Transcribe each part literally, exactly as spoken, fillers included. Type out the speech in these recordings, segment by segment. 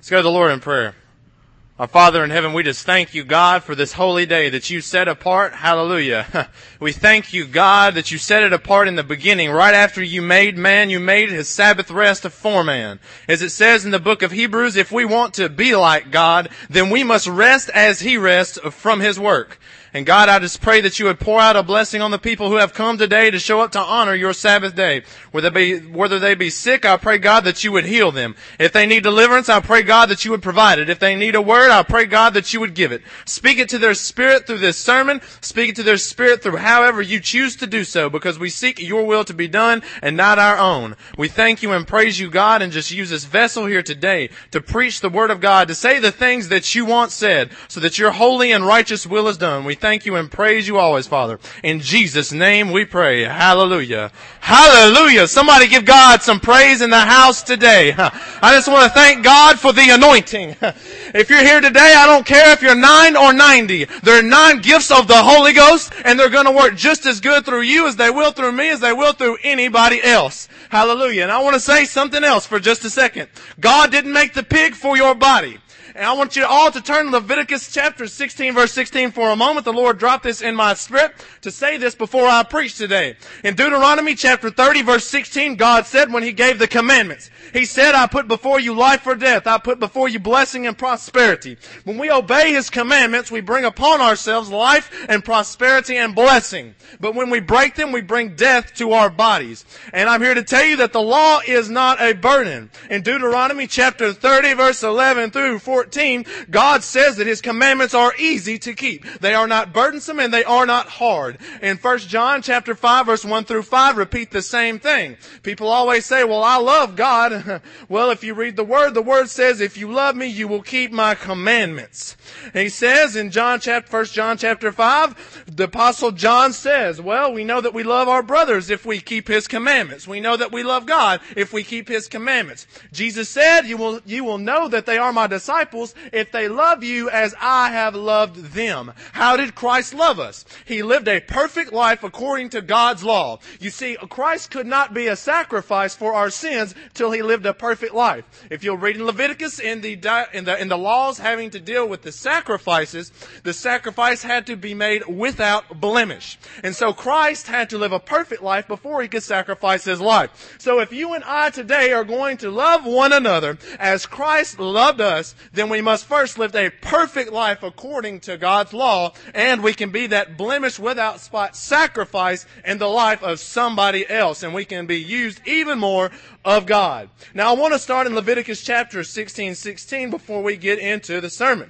Let's go to the Lord in prayer. Our Father in heaven, we just thank you, God, for this holy day that you set apart. Hallelujah. We thank you, God, that you set it apart in the beginning. Right after you made man, you made his Sabbath rest for man. As it says in the book of Hebrews, if we want to be like God, then we must rest as he rests from his work. And God, I just pray that you would pour out a blessing on the people who have come today to show up to honor your Sabbath day. Whether they be, whether they be sick, I pray, God, that you would heal them. If they need deliverance, I pray, God, that you would provide it. If they need a word, I pray, God, that you would give it. Speak it to their spirit through this sermon. Speak it to their spirit through however you choose to do so, because we seek your will to be done and not our own. We thank you and praise you, God, and just use this vessel here today to preach the word of God, to say the things that you want said, so that your holy and righteous will is done. We thank you and praise you always, Father. In Jesus' name we pray. Hallelujah. Hallelujah. Somebody give God some praise in the house today. I just want to thank God for the anointing. If you're here today, I don't care if you're nine or ninety. There are nine gifts of the Holy Ghost, and they're going to work just as good through you as they will through me, as they will through anybody else. Hallelujah. And I want to say something else for just a second. God didn't make the pig for your body. And I want you all to turn to Leviticus chapter sixteen, verse sixteen for a moment. The Lord dropped this in my spirit to say this before I preach today. In Deuteronomy chapter thirty, verse sixteen, God said when He gave the commandments, He said, I put before you life or death. I put before you blessing and prosperity. When we obey His commandments, we bring upon ourselves life and prosperity and blessing. But when we break them, we bring death to our bodies. And I'm here to tell you that the law is not a burden. In Deuteronomy chapter thirty, verse eleven through fourteen, God says that His commandments are easy to keep. They are not burdensome and they are not hard. In First John chapter five, verse one through five, repeat the same thing. People always say, well, I love God. Well, if you read the Word, the Word says, if you love me, you will keep my commandments. And He says in John chapter, First John chapter five, the Apostle John says, well, we know that we love our brothers if we keep His commandments. We know that we love God if we keep His commandments. Jesus said, you will, you will know that they are my disciples if they love you as I have loved them. How did Christ love us? He lived a perfect life according to God's law. You see, Christ could not be a sacrifice for our sins till He lived a perfect life. If you'll read in Leviticus, in the, in the, in the laws having to deal with the sacrifices, the sacrifice had to be made without blemish. And so Christ had to live a perfect life before He could sacrifice His life. So if you and I today are going to love one another as Christ loved us, then we must first live a perfect life according to God's law, and we can be that blemish without spot sacrifice in the life of somebody else, and we can be used even more of God. Now I want to start in Leviticus chapter sixteen, sixteen before we get into the sermon.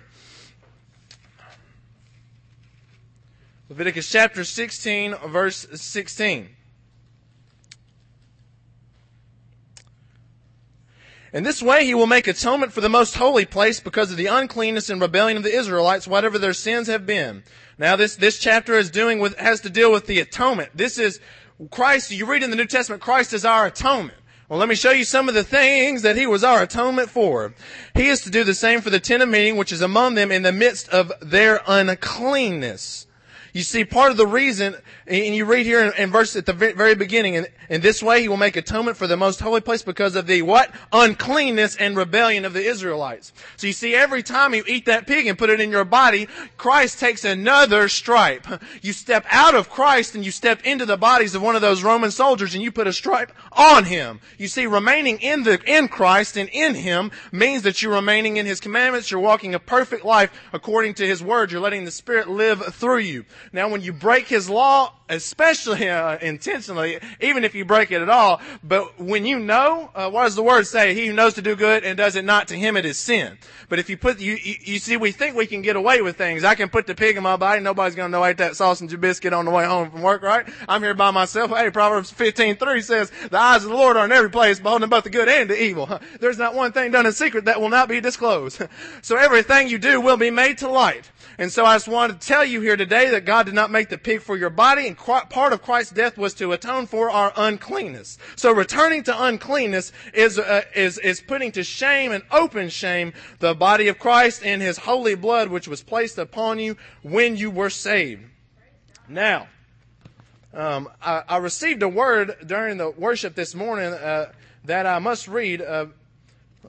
Leviticus chapter sixteen, verse sixteen. In this way he will make atonement for the most holy place because of the uncleanness and rebellion of the Israelites, whatever their sins have been. Now this, this chapter is doing with, has to deal with the atonement. This is Christ, you read in the New Testament, Christ is our atonement. Well, let me show you some of the things that He was our atonement for. He is to do the same for the tent of meeting, which is among them in the midst of their uncleanness. You see, part of the reason, and you read here in, in verse at the very beginning, in, in this way He will make atonement for the most holy place because of the what? Uncleanness and rebellion of the Israelites. So you see, every time you eat that pig and put it in your body, Christ takes another stripe. You step out of Christ and you step into the bodies of one of those Roman soldiers and you put a stripe on him. You see, remaining in the in Christ and in Him means that you're remaining in His commandments. You're walking a perfect life according to His word. You're letting the Spirit live through you. Now, when you break His law, especially uh, intentionally, even if you break it at all, but when you know, uh, what does the word say? He who knows to do good and does it not, to him it is sin. But if you put, you, you, you see, we think we can get away with things. I can put the pig in my body. Nobody's going to know I ate that sausage and biscuit on the way home from work, right? I'm here by myself. Hey, Proverbs fifteen three says, the eyes of the Lord are in every place, beholding both the good and the evil. There's not one thing done in secret that will not be disclosed. So everything you do will be made to light. And so I just wanted to tell you here today that God did not make the pig for your body, and part of Christ's death was to atone for our uncleanness. So returning to uncleanness is uh, is is putting to shame and open shame the body of Christ and His holy blood, which was placed upon you when you were saved. Now, um, I, I received a word during the worship this morning uh, that I must read. Uh,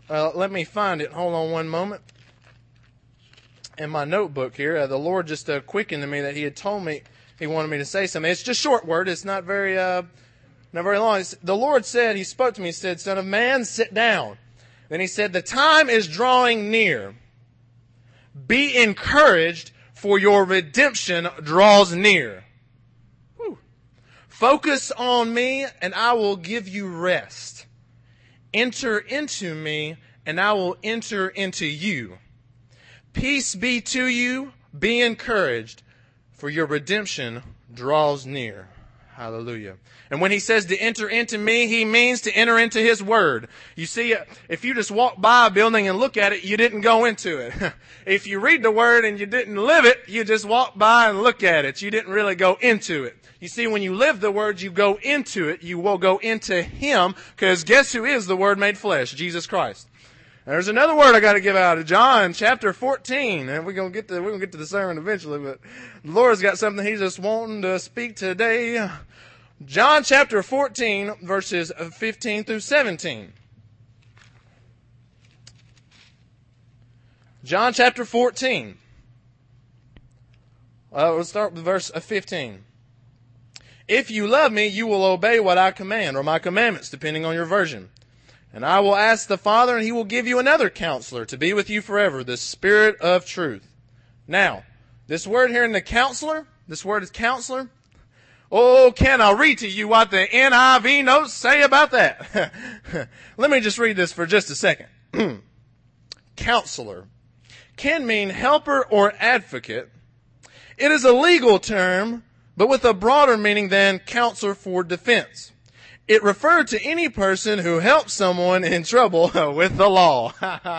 Uh, let me find it. Hold on one moment. In my notebook here, uh, the Lord just uh, quickened to me that He had told me He wanted me to say something. It's just short word. It's not very, uh, not very long. It's, the Lord said, He spoke to me, He said, "Son of man, sit down." Then He said, "The time is drawing near. Be encouraged, for your redemption draws near." Whew. "Focus on me, and I will give you rest. Enter into me, and I will enter into you. Peace be to you. Be encouraged, for your redemption draws near." Hallelujah. And when He says to enter into me, He means to enter into His Word. You see, if you just walk by a building and look at it, you didn't go into it. If you read the Word and you didn't live it, you just walk by and look at it. You didn't really go into it. You see, when you live the Word, you go into it. You will go into Him, because guess who is the Word made flesh? Jesus Christ. There's another word I got to give out of John chapter fourteen, and we're gonna get to we're gonna get to the sermon eventually. But the Lord's got something He's just wanting to speak today. John chapter fourteen, verses fifteen through seventeen. John chapter fourteen. Uh, we'll start with verse fifteen. "If you love me, you will obey what I command, or my commandments, depending on your version. And I will ask the Father, and He will give you another counselor to be with you forever, the Spirit of truth." Now, this word here in the counselor, this word is counselor. Oh, can I read to you what the N I V notes say about that? Let me just read this for just a second. Counselor can mean helper or advocate. It is a legal term, but with a broader meaning than counselor for defense. It referred to any person who helps someone in trouble with the law.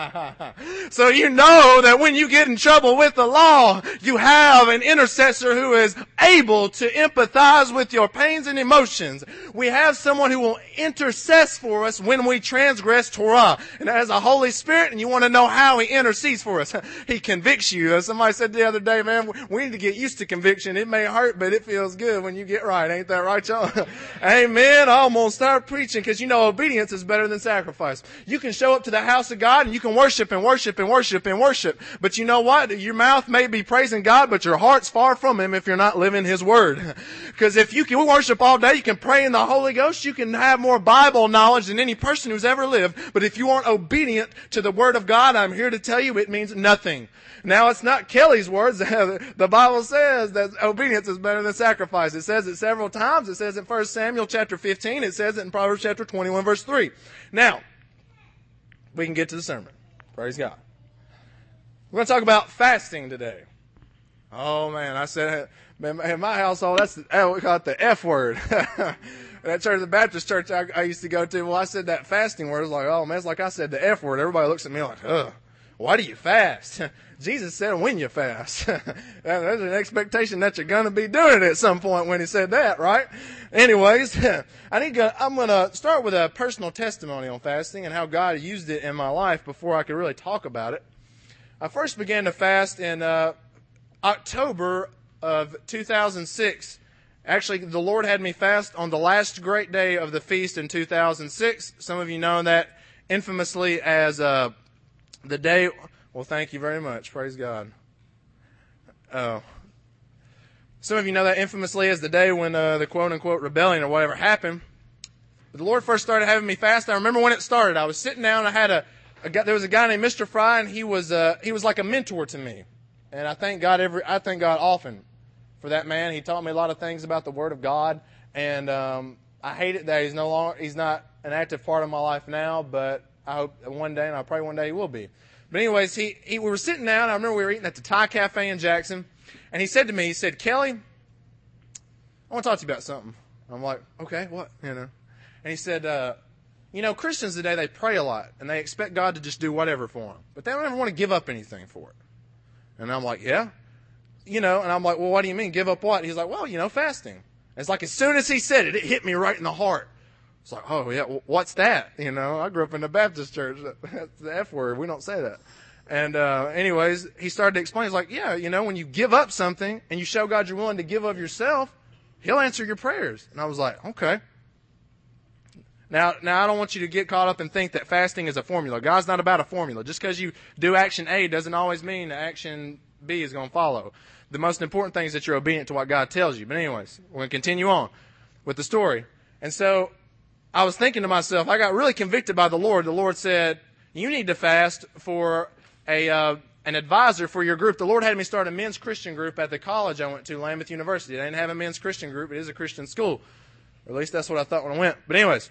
So you know that when you get in trouble with the law, you have an intercessor who is able to empathize with your pains and emotions. We have someone who will intercess for us when we transgress Torah. And as a Holy Spirit, and you want to know how He intercedes for us. He convicts you. As somebody said the other day, man, we need to get used to conviction. It may hurt, but it feels good when you get right. Ain't that right, y'all? Amen. I'm going to start preaching, because you know obedience is better than sacrifice. You can show up to the house of God and you can worship and worship and worship and worship. But you know what? Your mouth may be praising God, but your heart's far from Him if you're not living His Word. Because if you can worship all day, you can pray in the Holy Ghost, you can have more Bible knowledge than any person who's ever lived. But if you aren't obedient to the Word of God, I'm here to tell you it means nothing. Now, it's not Kelly's words. The Bible says that obedience is better than sacrifice. It says it several times. It says in First Samuel chapter fifteen. It says it in Proverbs chapter twenty-one, verse three. Now, we can get to the sermon. Praise God. We're going to talk about fasting today. Oh, man, I said, man, in my household, that's the, we call it the F word. That church, the Baptist church I, I used to go to, well, I said that fasting word. It was like, oh, man, it's like I said the F word. Everybody looks at me like, ugh, why do you fast? Jesus said when you fast. There's an expectation that you're going to be doing it at some point when He said that, right? Anyways, I need to, I'm going to start with a personal testimony on fasting and how God used it in my life before I could really talk about it. I first began to fast in uh, October of two thousand six. Actually, the Lord had me fast on the last great day of the feast in two thousand six. Some of you know that infamously as uh, the day... Well, thank you very much. Praise God. Oh. Some of you know that infamously as the day when uh, the quote-unquote rebellion or whatever happened. But the Lord first started having me fast. I remember when it started. I was sitting down. I had a, a guy, there was a guy named Mister Fry, and he was uh, he was like a mentor to me. And I thank God every I thank God often for that man. He taught me a lot of things about the Word of God, and um, I hate it that he's no longer he's not an active part of my life now. But I hope one day, and I pray one day he will be. But anyways, he, he we were sitting down. I remember we were eating at the Thai Cafe in Jackson. And he said to me, he said, "Kelly, I want to talk to you about something." I'm like, okay, what? You know. And he said, uh, you know, Christians today, they pray a lot. And they expect God to just do whatever for them. But they don't ever want to give up anything for it. And I'm like, yeah. You know, and I'm like, well, what do you mean? Give up what? He's like, well, you know, fasting. And it's like as soon as he said it, it hit me right in the heart. It's like, oh, yeah, what's that? You know, I grew up in the Baptist church. That's the F word. We don't say that. And uh, anyways, he started to explain. He's like, yeah, you know, when you give up something and you show God you're willing to give of yourself, He'll answer your prayers. And I was like, okay. Now, now I don't want you to get caught up and think that fasting is a formula. God's not about a formula. Just because you do action A doesn't always mean action B is going to follow. The most important thing is that you're obedient to what God tells you. But anyways, we're going to continue on with the story. And so I was thinking to myself, I got really convicted by the Lord. The Lord said, you need to fast for a uh, an advisor for your group. The Lord had me start a men's Christian group at the college I went to, Lambeth University. They didn't have a men's Christian group. It is a Christian school. Or at least that's what I thought when I went. But anyways,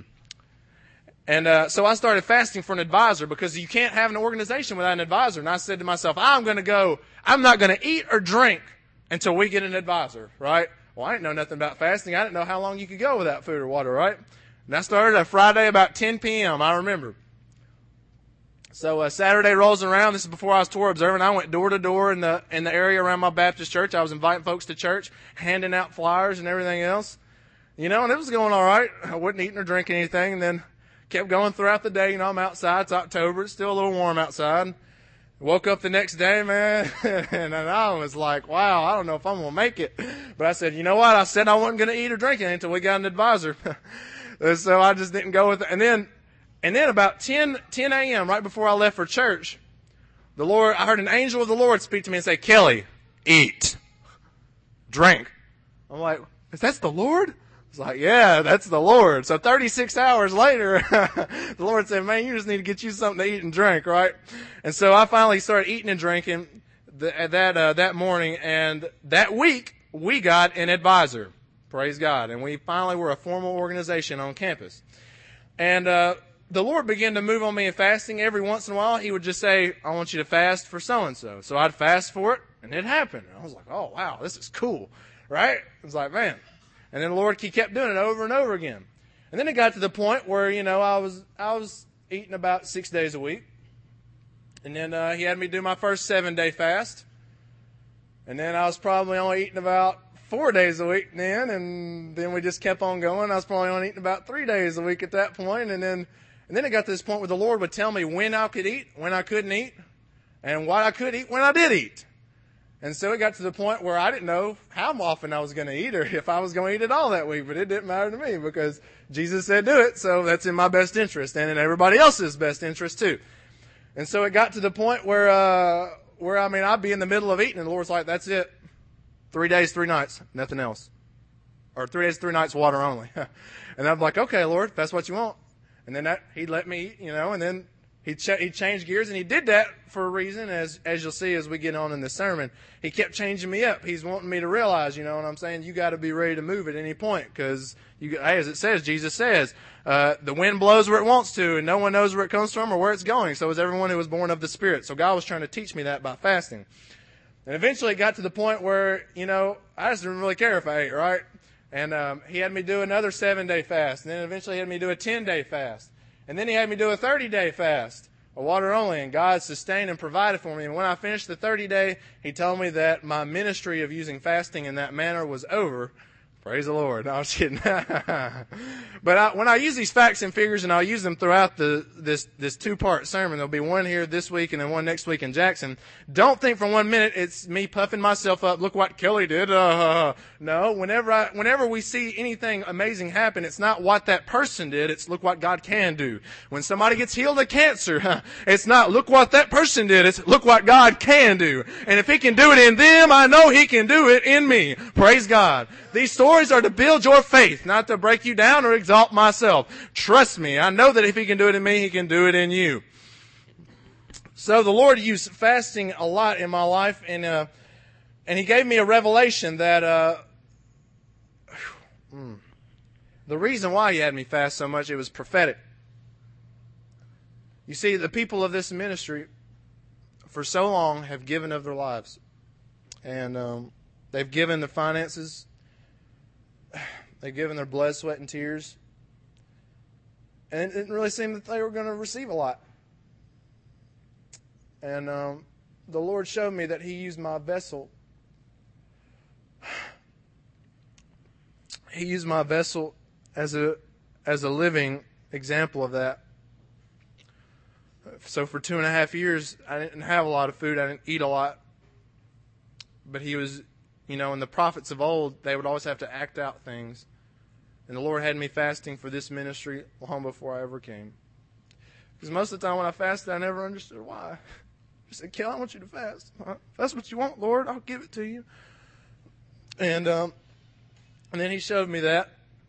and uh, so I started fasting for an advisor because you can't have an organization without an advisor. And I said to myself, I'm going to go, I'm not going to eat or drink until we get an advisor, right? Well, I didn't know nothing about fasting. I didn't know how long you could go without food or water, right? And I started a Friday about ten p.m., I remember. So uh, Saturday rolls around. This is before I was tour observing. I went door to door in the in the area around my Baptist church. I was inviting folks to church, handing out flyers and everything else. You know, and it was going all right. I wasn't eating or drinking anything, and then kept going throughout the day. You know, I'm outside. It's October. It's still a little warm outside. Woke up the next day, man, and I was like, wow, I don't know if I'm going to make it. But I said, you know what? I said I wasn't going to eat or drink anything until we got an advisor. So I just didn't go with it. And then, and then about ten a.m., right before I left for church, the Lord, I heard an angel of the Lord speak to me and say, Kelly, eat, drink. I'm like, is that the Lord? It's like, yeah, that's the Lord. So thirty-six hours later, the Lord said, man, you just need to get you something to eat and drink, right? And so I finally started eating and drinking the, that uh, that morning. And that week, we got an advisor. Praise God. And we finally were a formal organization on campus. And uh, the Lord began to move on me in fasting. Every once in a while, he would just say, I want you to fast for so-and-so. So I'd fast for it, and it happened. And I was like, oh, wow, this is cool, right? I was like, man. And then the Lord, he kept doing it over and over again. And then it got to the point where, you know, I was I was eating about six days a week. And then uh, he had me do my first seven-day fast. And then I was probably only eating about four days a week then. And then we just kept on going. I was probably only eating about three days a week at that point. And then, and then it got to this point where the Lord would tell me when I could eat, when I couldn't eat, and what I could eat when I did eat. And so it got to the point where I didn't know how often I was going to eat or if I was going to eat it all that week. But it didn't matter to me because Jesus said do it. So that's in my best interest and in everybody else's best interest too. And so it got to the point where, uh, where I mean, I'd be in the middle of eating and the Lord's like, that's it. Three days, three nights, nothing else. Or three days, three nights, water only. And I'm like, okay, Lord, if that's what you want. And then that, he'd let me eat, you know, and then He ch- he changed gears, and he did that for a reason, as as you'll see as we get on in this sermon. He kept changing me up. He's wanting me to realize, you know what I'm saying, you got to be ready to move at any point, because, you, as it says, Jesus says, uh, the wind blows where it wants to, and no one knows where it comes from or where it's going. So is everyone who was born of the Spirit. So God was trying to teach me that by fasting. And eventually it got to the point where, you know, I just didn't really care if I ate, right? And um, he had me do another seven-day fast, and then eventually he had me do a ten-day fast. And then he had me do a thirty-day fast, a water only, and God sustained and provided for me. And when I finished the thirty-day, he told me that my ministry of using fasting in that manner was over. Praise the Lord. No, I was kidding. But I, when I use these facts and figures, and I'll use them throughout the this this two-part sermon, there'll be one here this week and then one next week in Jackson. Don't think for one minute it's me puffing myself up. Look what Kelly did. Uh, no, whenever I, whenever we see anything amazing happen, it's not what that person did. It's look what God can do. When somebody gets healed of cancer, it's not look what that person did. It's look what God can do. And if he can do it in them, I know he can do it in me. Praise God. These stories are to build your faith, not to break you down or exalt myself. Trust me, I know that if he can do it in me, he can do it in you. So the Lord used fasting a lot in my life, and uh, and he gave me a revelation that uh, hmm, the reason why he had me fast so much, it was prophetic. You see, the people of this ministry for so long have given of their lives, and um, they've given their finances. They've given their blood, sweat, and tears. And it didn't really seem that they were going to receive a lot. And um, the Lord showed me that he used my vessel. He used my vessel as a as a living example of that. So for two and a half years, I didn't have a lot of food. I didn't eat a lot. But he was... You know, and the prophets of old, they would always have to act out things. And the Lord had me fasting for this ministry long before I ever came. Because most of the time when I fasted, I never understood why. I said, Kel, I want you to fast. If that's what you want, Lord, I'll give it to you. And um, and then he showed me that.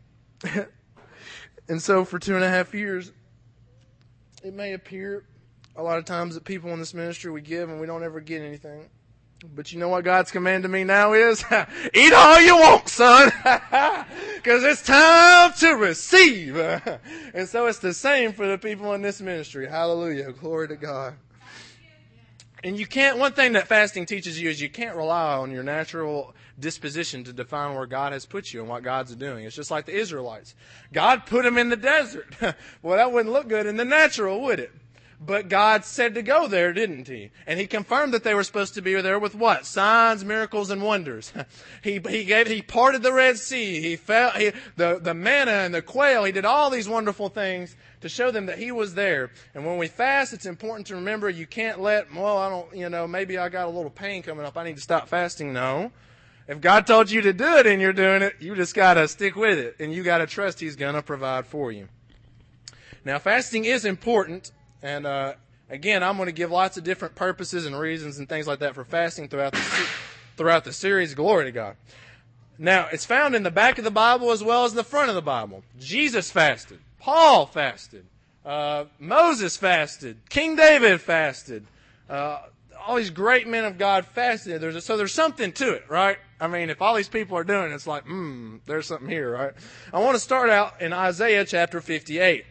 And so for two and a half years, it may appear a lot of times that people in this ministry, we give and we don't ever get anything. But you know what God's command to me now is? Eat all you want, son. Because it's time to receive. And so it's the same for the people in this ministry. Hallelujah. Glory to God. And you can't, one thing that fasting teaches you is you can't rely on your natural disposition to define where God has put you and what God's doing. It's just like the Israelites. God put them in the desert. Well, that wouldn't look good in the natural, would it? But God said to go there, didn't he? And he confirmed that they were supposed to be there with what? Signs, miracles, and wonders. he he gave he parted the Red Sea. He fell he, the the manna and the quail. He did all these wonderful things to show them that he was there. And when we fast, it's important to remember you can't let, well, I don't, you know, maybe I got a little pain coming up. I need to stop fasting. No. If God told you to do it and you're doing it, you just got to stick with it. And you got to trust he's going to provide for you. Now, fasting is important. And, uh, again, I'm going to give lots of different purposes and reasons and things like that for fasting throughout the, throughout the series. Glory to God. Now, it's found in the back of the Bible as well as the front of the Bible. Jesus fasted. Paul fasted. Uh, Moses fasted. King David fasted. Uh, all these great men of God fasted. There's a, so there's something to it, right? I mean, if all these people are doing it, it's like, hmm, there's something here, right? I want to start out in Isaiah chapter fifty-eight.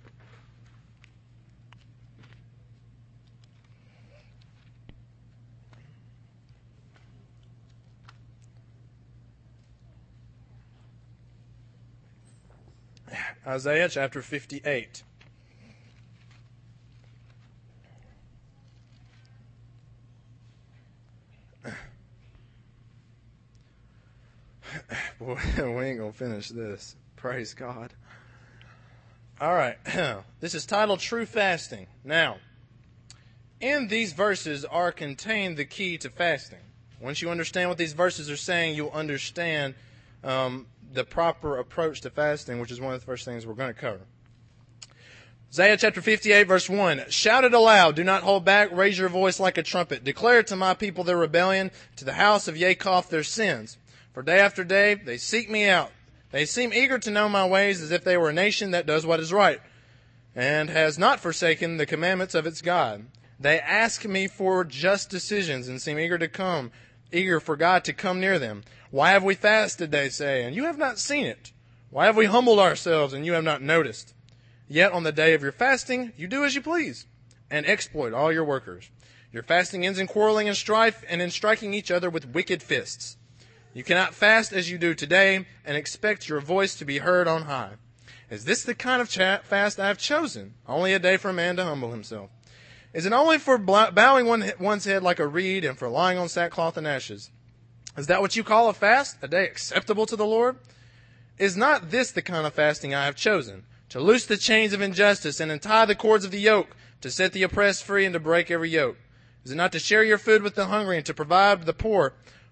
Isaiah chapter fifty-eight. Boy, we ain't going to finish this. Praise God. All right. This is titled True Fasting. Now, in these verses are contained the key to fasting. Once you understand what these verses are saying, you'll understand um, the proper approach to fasting, which is one of the first things we're going to cover. Isaiah chapter fifty-eight, verse one. Shout it aloud, do not hold back, raise your voice like a trumpet. Declare to my people their rebellion, to the house of Jacob their sins. For day after day they seek me out. They seem eager to know my ways, as if they were a nation that does what is right, and has not forsaken the commandments of its God. They ask me for just decisions, and seem eager to come, eager for God to come near them. Why have we fasted, they say, and you have not seen it? Why have we humbled ourselves, and you have not noticed? Yet on the day of your fasting, you do as you please, and exploit all your workers. Your fasting ends in quarreling and strife, and in striking each other with wicked fists. You cannot fast as you do today, and expect your voice to be heard on high. Is this the kind of fast I have chosen? Only a day for a man to humble himself. Is it only for bowing one, one's head like a reed, and for lying on sackcloth and ashes? Is that what you call a fast, a day acceptable to the Lord? Is not this the kind of fasting I have chosen? To loose the chains of injustice and untie the cords of the yoke, to set the oppressed free and to break every yoke? Is it not to share your food with the hungry and to provide the poor,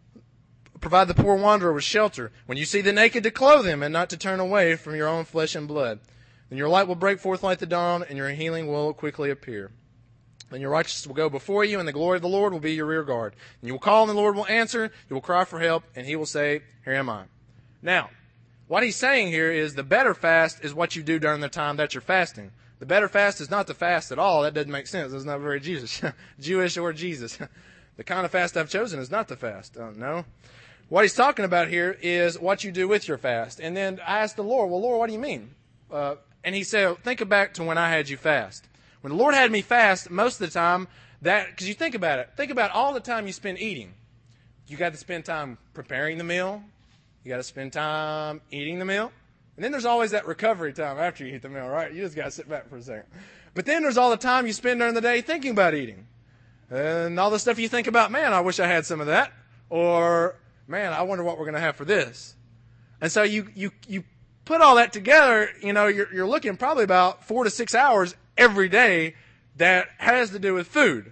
provide the poor wanderer with shelter? When you see the naked, to clothe him, and not to turn away from your own flesh and blood. Then your light will break forth like the dawn, and your healing will quickly appear. Then your righteousness will go before you, and the glory of the Lord will be your rear guard. And you will call, and the Lord will answer. You will cry for help, and he will say, here am I. Now, what he's saying here is the better fast is what you do during the time that you're fasting. The better fast is not to fast at all. That doesn't make sense. It's not very Jesus, Jewish or Jesus. The kind of fast I've chosen is not to fast. Uh, no. What he's talking about here is what you do with your fast. And then I asked the Lord, well, Lord, what do you mean? Uh, and he said, think back to when I had you fast. When the Lord had me fast, most of the time, that because you think about it, think about all the time you spend eating. You got to spend time preparing the meal. You got to spend time eating the meal. And then there's always that recovery time after you eat the meal, right? You just got to sit back for a second. But then there's all the time you spend during the day thinking about eating. And all the stuff you think about, man, I wish I had some of that. Or, man, I wonder what we're going to have for this. And so you, you, you put all that together, you know, you're, you're looking probably about four to six hours every day that has to do with food.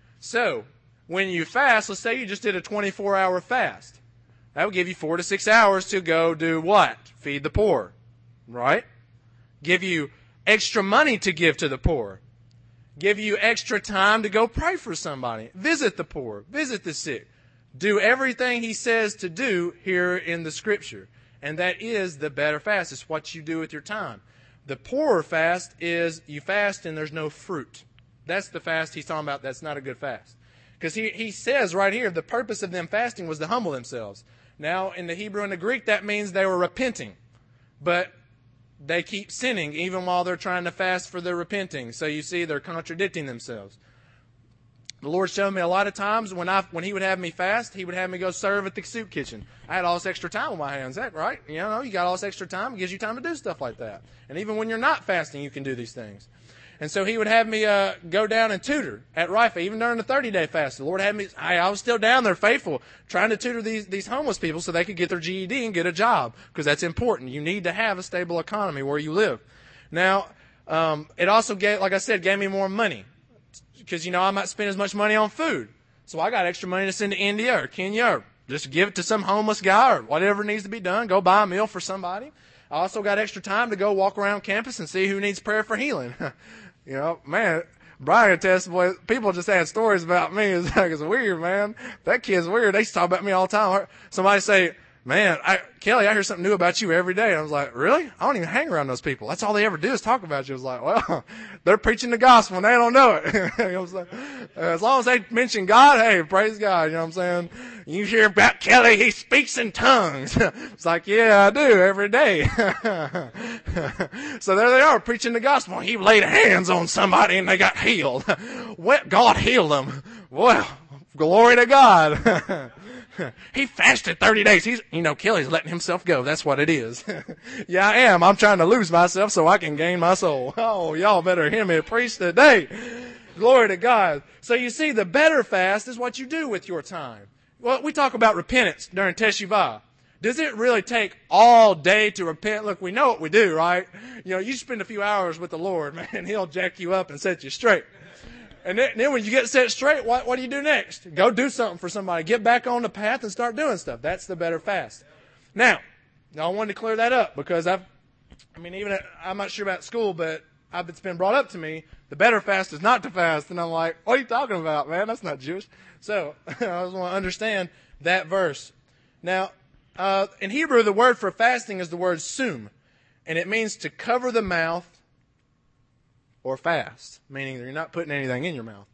So when you fast, let's say you just did a twenty-four hour fast. That would give you four to six hours to go do what? Feed the poor. right? Give you extra money to give to the poor. Give you extra time to go pray for somebody. Visit the poor. Visit the sick. Do everything he says to do here in the scripture. And that is the better fast. It's what you do with your time. The poorer fast is you fast and there's no fruit. That's the fast he's talking about. That's not a good fast. Because he, he says right here, the purpose of them fasting was to humble themselves. Now, in the Hebrew and the Greek, that means they were repenting. But they keep sinning even while they're trying to fast for their repenting. So you see, they're contradicting themselves. The Lord showed me a lot of times when I when He would have me fast, He would have me go serve at the soup kitchen. I had all this extra time on my hands. Is that right? You know, you got all this extra time. It gives you time to do stuff like that. And even when you're not fasting, you can do these things. And so He would have me uh, go down and tutor at Rifa, even during the thirty-day fast. The Lord had me, I, I was still down there faithful, trying to tutor these, these homeless people so they could get their G E D and get a job, because that's important. You need to have a stable economy where you live. Now, um, it also gave, like I said, gave me more money, because, you know, I might spend as much money on food. So I got extra money to send to India or Kenya, or just give it to some homeless guy or whatever needs to be done. Go buy a meal for somebody. I also got extra time to go walk around campus and see who needs prayer for healing. You know, man, Brian attests, boy, people just had stories about me. It's like, it's weird, man. That kid's weird. They used to talk about me all the time. Somebody say, man, I, Kelly, I hear something new about you every day. And I was like, really? I don't even hang around those people. That's all they ever do is talk about you. I was like, well, they're preaching the gospel and they don't know it. You know what I'm saying? As long as they mention God, hey, praise God. You know what I'm saying? You hear about Kelly, he speaks in tongues. It's like, yeah, I do every day. So there they are preaching the gospel. He laid hands on somebody and they got healed. Well, God healed them. Well, glory to God. He fasted thirty days. He's, you know, Kelly's letting himself go. That's what it is. Yeah, I am. I'm trying to lose myself so I can gain my soul. Oh, y'all better hear me preach today. Glory to God. So you see, the better fast is what you do with your time. Well, we talk about repentance during Teshuvah. Does it really take all day to repent? Look, we know what we do, right? You know, you spend a few hours with the Lord, man. He'll jack you up and set you straight. And then, then when you get set straight, what, what do you do next? Go do something for somebody. Get back on the path and start doing stuff. That's the better fast. Now, I wanted to clear that up because I've, I mean, even at, I'm not sure about school, but I've, it's been brought up to me, the better fast is not to fast. And I'm like, what are you talking about, man? That's not Jewish. So I just want to understand that verse. Now, uh, in Hebrew, the word for fasting is the word sum, and it means to cover the mouth or fast, meaning you're not putting anything in your mouth.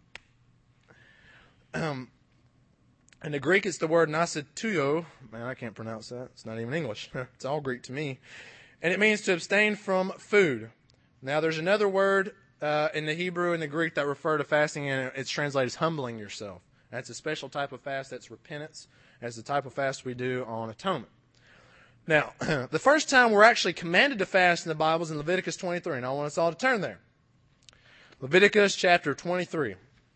Um, in the Greek, it's the word nasituo. Man, I can't pronounce that. It's not even English. It's all Greek to me. And it means to abstain from food. Now, there's another word uh, in the Hebrew and the Greek that refer to fasting, and it's translated as humbling yourself. That's a special type of fast. That's repentance. That's the type of fast we do on atonement. Now, the first time we're actually commanded to fast in the Bible is in Leviticus twenty-three, and I want us all to turn there. Leviticus chapter twenty-three.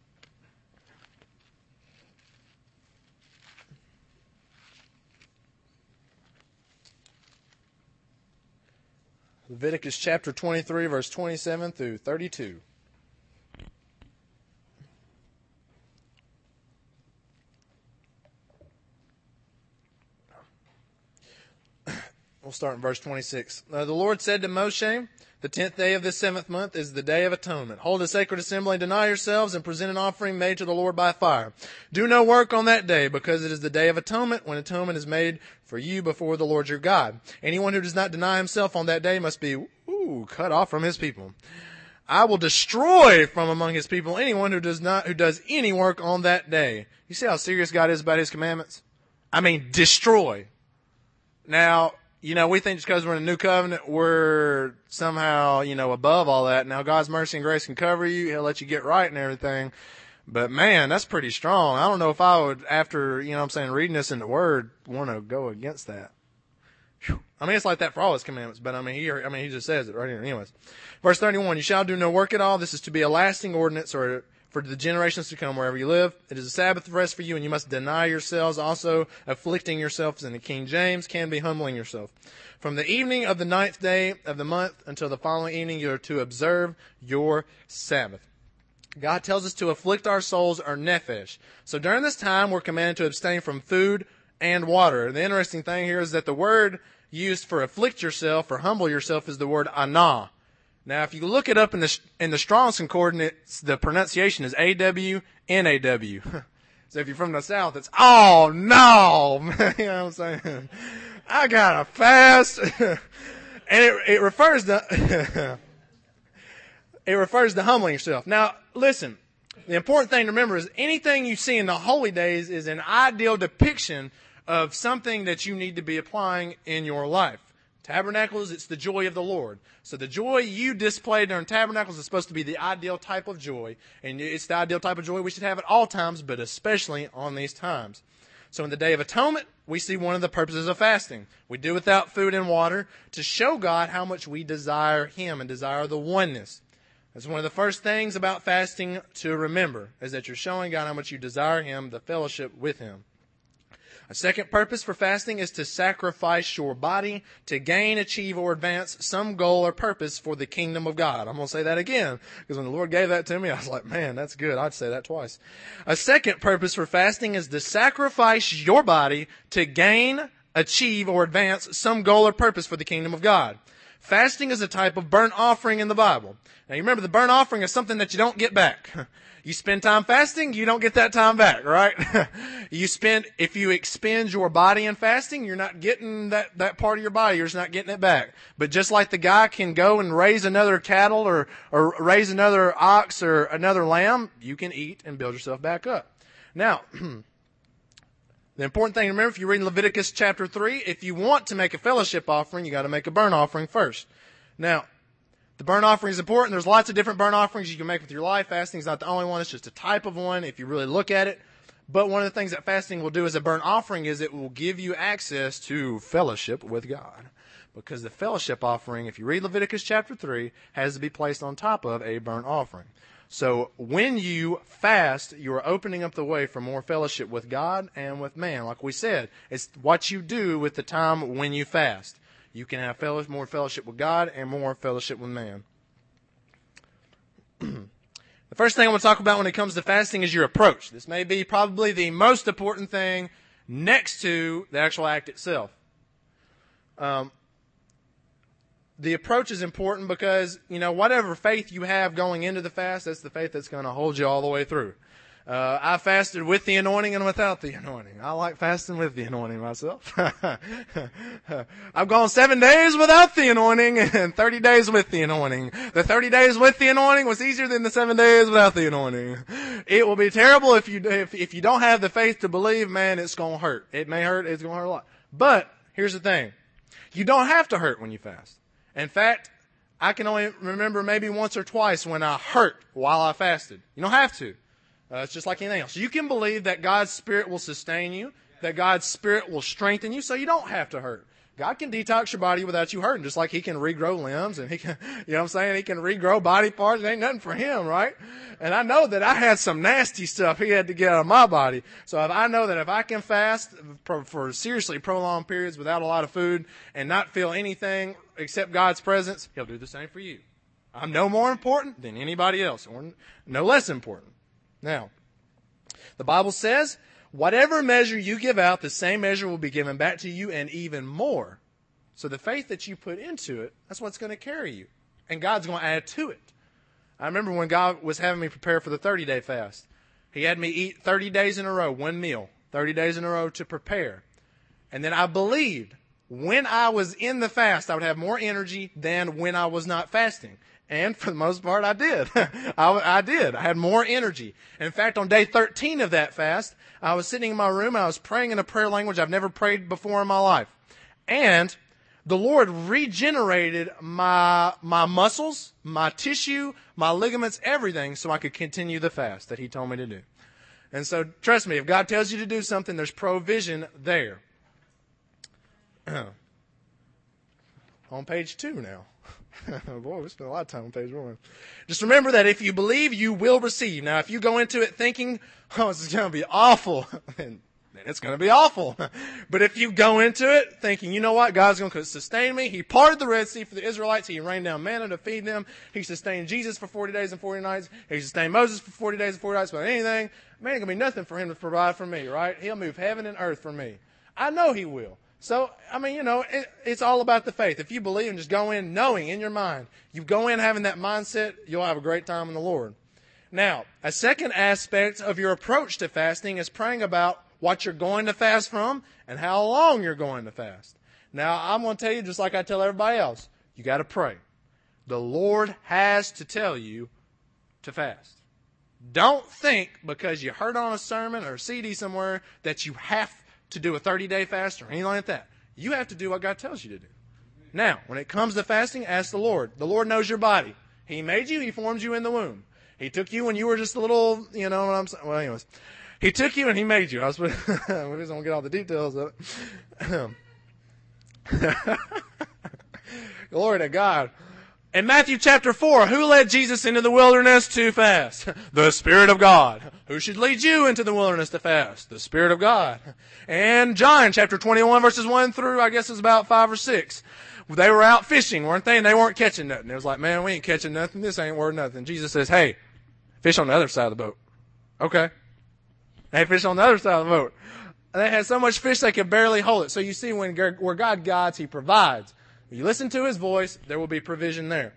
Leviticus chapter twenty-three, verse twenty-seven through thirty-two. We'll start in verse twenty-six. Uh, the Lord said to Moshe, the tenth day of this seventh month is the day of atonement. Hold a sacred assembly, deny yourselves, and present an offering made to the Lord by fire. Do no work on that day, because it is the day of atonement, when atonement is made for you before the Lord your God. Anyone who does not deny himself on that day must be ooh, cut off from his people. I will destroy from among his people anyone who does not who does any work on that day. You see how serious God is about his commandments? I mean, destroy. Now, you know, we think just because we're in a new covenant, we're somehow, you know, above all that. Now, God's mercy and grace can cover you. He'll let you get right and everything. But, man, that's pretty strong. I don't know if I would, after, you know what I'm saying, reading this in the Word, want to go against that. Whew. I mean, it's like that for all his commandments, but, I mean, he, I mean, he just says it right here. Anyways, verse thirty-one, you shall do no work at all. This is to be a lasting ordinance or for the generations to come wherever you live. It is a Sabbath rest for you, and you must deny yourselves. Also, afflicting yourselves in the King James can be humbling yourself. From the evening of the ninth day of the month until the following evening, you are to observe your Sabbath. God tells us to afflict our souls, our nephesh. So during this time, we're commanded to abstain from food and water. The interesting thing here is that the word used for afflict yourself or humble yourself is the word anah. Now, if you look it up in the in the Strong's Concordance, the pronunciation is A W N A W. So if you're from the South, it's, oh no, you know what I'm saying? I gotta fast. And it, it refers to, it refers to humbling yourself. Now, listen, the important thing to remember is anything you see in the holy days is an ideal depiction of something that you need to be applying in your life. Tabernacles, it's the joy of the Lord. So the joy you display during tabernacles is supposed to be the ideal type of joy. And it's the ideal type of joy we should have at all times, but especially on these times. So in the Day of Atonement, we see one of the purposes of fasting. We do without food and water to show God how much we desire Him and desire the oneness. That's one of the first things about fasting to remember, is that you're showing God how much you desire Him, the fellowship with Him. A second purpose for fasting is to sacrifice your body to gain, achieve, or advance some goal or purpose for the kingdom of God. I'm going to say that again, because when the Lord gave that to me, I was like, man, that's good. I'd say that twice. A second purpose for fasting is to sacrifice your body to gain, achieve, or advance some goal or purpose for the kingdom of God. Fasting is a type of burnt offering in the Bible. Now, you remember, the burnt offering is something that you don't get back. You spend time fasting, you don't get that time back, right? You spend, if you expend your body in fasting, you're not getting that, that part of your body, you're just not getting it back. But just like the guy can go and raise another cattle or, or raise another ox or another lamb, you can eat and build yourself back up. Now, the important thing to remember, if you read Leviticus chapter three, if you want to make a fellowship offering, you got to make a burnt offering first. Now, the burnt offering is important. There's lots of different burnt offerings you can make with your life. Fasting is not the only one. It's just a type of one if you really look at it. But one of the things that fasting will do as a burnt offering is it will give you access to fellowship with God. Because the fellowship offering, if you read Leviticus chapter three, has to be placed on top of a burnt offering. So when you fast, you are opening up the way for more fellowship with God and with man. Like we said, it's what you do with the time when you fast. You can have fellowship, more fellowship with God and more fellowship with man. The first thing I want to talk about when it comes to fasting is your approach. This may be probably the most important thing next to the actual act itself. Um, the approach is important because, you know, whatever faith you have going into the fast, that's the faith that's going to hold you all the way through. Uh, I fasted with the anointing and without the anointing. I like fasting with the anointing myself. I've gone seven days without the anointing and thirty days with the anointing. The thirty days with the anointing was easier than the seven days without the anointing. It will be terrible if you, if, if you don't have the faith to believe, man, it's going to hurt. It may hurt. It's going to hurt a lot. But here's the thing. You don't have to hurt when you fast. In fact, I can only remember maybe once or twice when I hurt while I fasted. You don't have to. Uh, it's just like anything else. You can believe that God's Spirit will sustain you, that God's Spirit will strengthen you, so you don't have to hurt. God can detox your body without you hurting, just like He can regrow limbs and He can, you know what I'm saying? He can regrow body parts. It ain't nothing for Him, right? And I know that I had some nasty stuff He had to get out of my body. So if I know that if I can fast for, for seriously prolonged periods without a lot of food and not feel anything except God's presence, He'll do the same for you. I'm no more important than anybody else, or no less important. Now, the Bible says, whatever measure you give out, the same measure will be given back to you and even more. So the faith that you put into it, that's what's going to carry you. And God's going to add to it. I remember when God was having me prepare for the thirty-day fast. He had me eat thirty days in a row, one meal, thirty days in a row to prepare. And then I believed when I was in the fast, I would have more energy than when I was not fasting. And for the most part, I did. I, I did. I had more energy. And in fact, on day thirteen of that fast, I was sitting in my room and I was praying in a prayer language I've never prayed before in my life. And the Lord regenerated my, my muscles, my tissue, my ligaments, everything so I could continue the fast that He told me to do. And so, trust me, if God tells you to do something, there's provision there. On page two now. Boy, we spent a lot of time on page one. Just remember that if you believe, you will receive. Now, if you go into it thinking, oh, this is going to be awful, then it's going to be awful. But if you go into it thinking, you know what, God's going to sustain me. He parted the Red Sea for the Israelites. He rained down manna to feed them. He sustained Jesus for forty days and forty nights. He sustained Moses for forty days and forty nights without anything. Man, it's going to be nothing for Him to provide for me, right? He'll move heaven and earth for me. I know he will. So, I mean, you know, it, it's all about the faith. If you believe and just go in knowing in your mind, you go in having that mindset, you'll have a great time in the Lord. Now, a second aspect of your approach to fasting is praying about what you're going to fast from and how long you're going to fast. Now, I'm going to tell you, just like I tell everybody else, you got to pray. The Lord has to tell you to fast. Don't think because you heard on a sermon or a C D somewhere that you have to do a thirty-day fast or anything like that. You have to do what God tells you to do. Now, when it comes to fasting, ask the Lord. The Lord knows your body. He made you. He formed you in the womb. He took you when you were just a little, you know what I'm saying? Well, anyways. He took you and he made you. I was, we just don't get all the details of it. Glory to God. In Matthew chapter four, who led Jesus into the wilderness to fast? The Spirit of God. Who should lead you into the wilderness to fast? The Spirit of God. And John chapter twenty-one verses one through, I guess it's about five or six. They were out fishing, weren't they? And they weren't catching nothing. It was like, man, we ain't catching nothing. This ain't worth nothing. Jesus says, hey, fish on the other side of the boat. Okay. They fish on the other side of the boat. And they had so much fish they could barely hold it. So you see, when where God guides, He provides. When you listen to His voice, there will be provision there.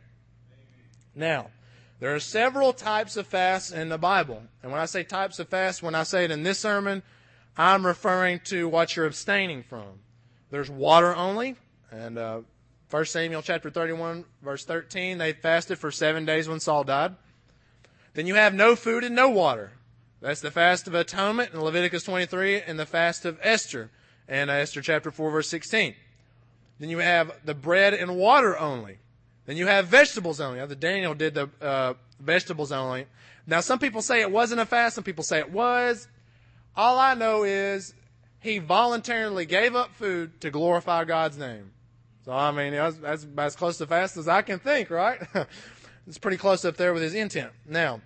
Now, there are several types of fasts in the Bible. And when I say types of fasts, when I say it in this sermon, I'm referring to what you're abstaining from. There's water only. And uh, First Samuel chapter thirty-one, verse thirteen, they fasted for seven days when Saul died. Then you have no food and no water. That's the fast of atonement in Leviticus twenty-three and the fast of Esther in Esther chapter four, verse sixteen. Then you have the bread and water only. Then you have vegetables only. The Daniel did the uh, vegetables only. Now, some people say it wasn't a fast. Some people say it was. All I know is he voluntarily gave up food to glorify God's name. So, I mean, that's, that's about as close to fast as I can think, right? It's pretty close up there with his intent. Now,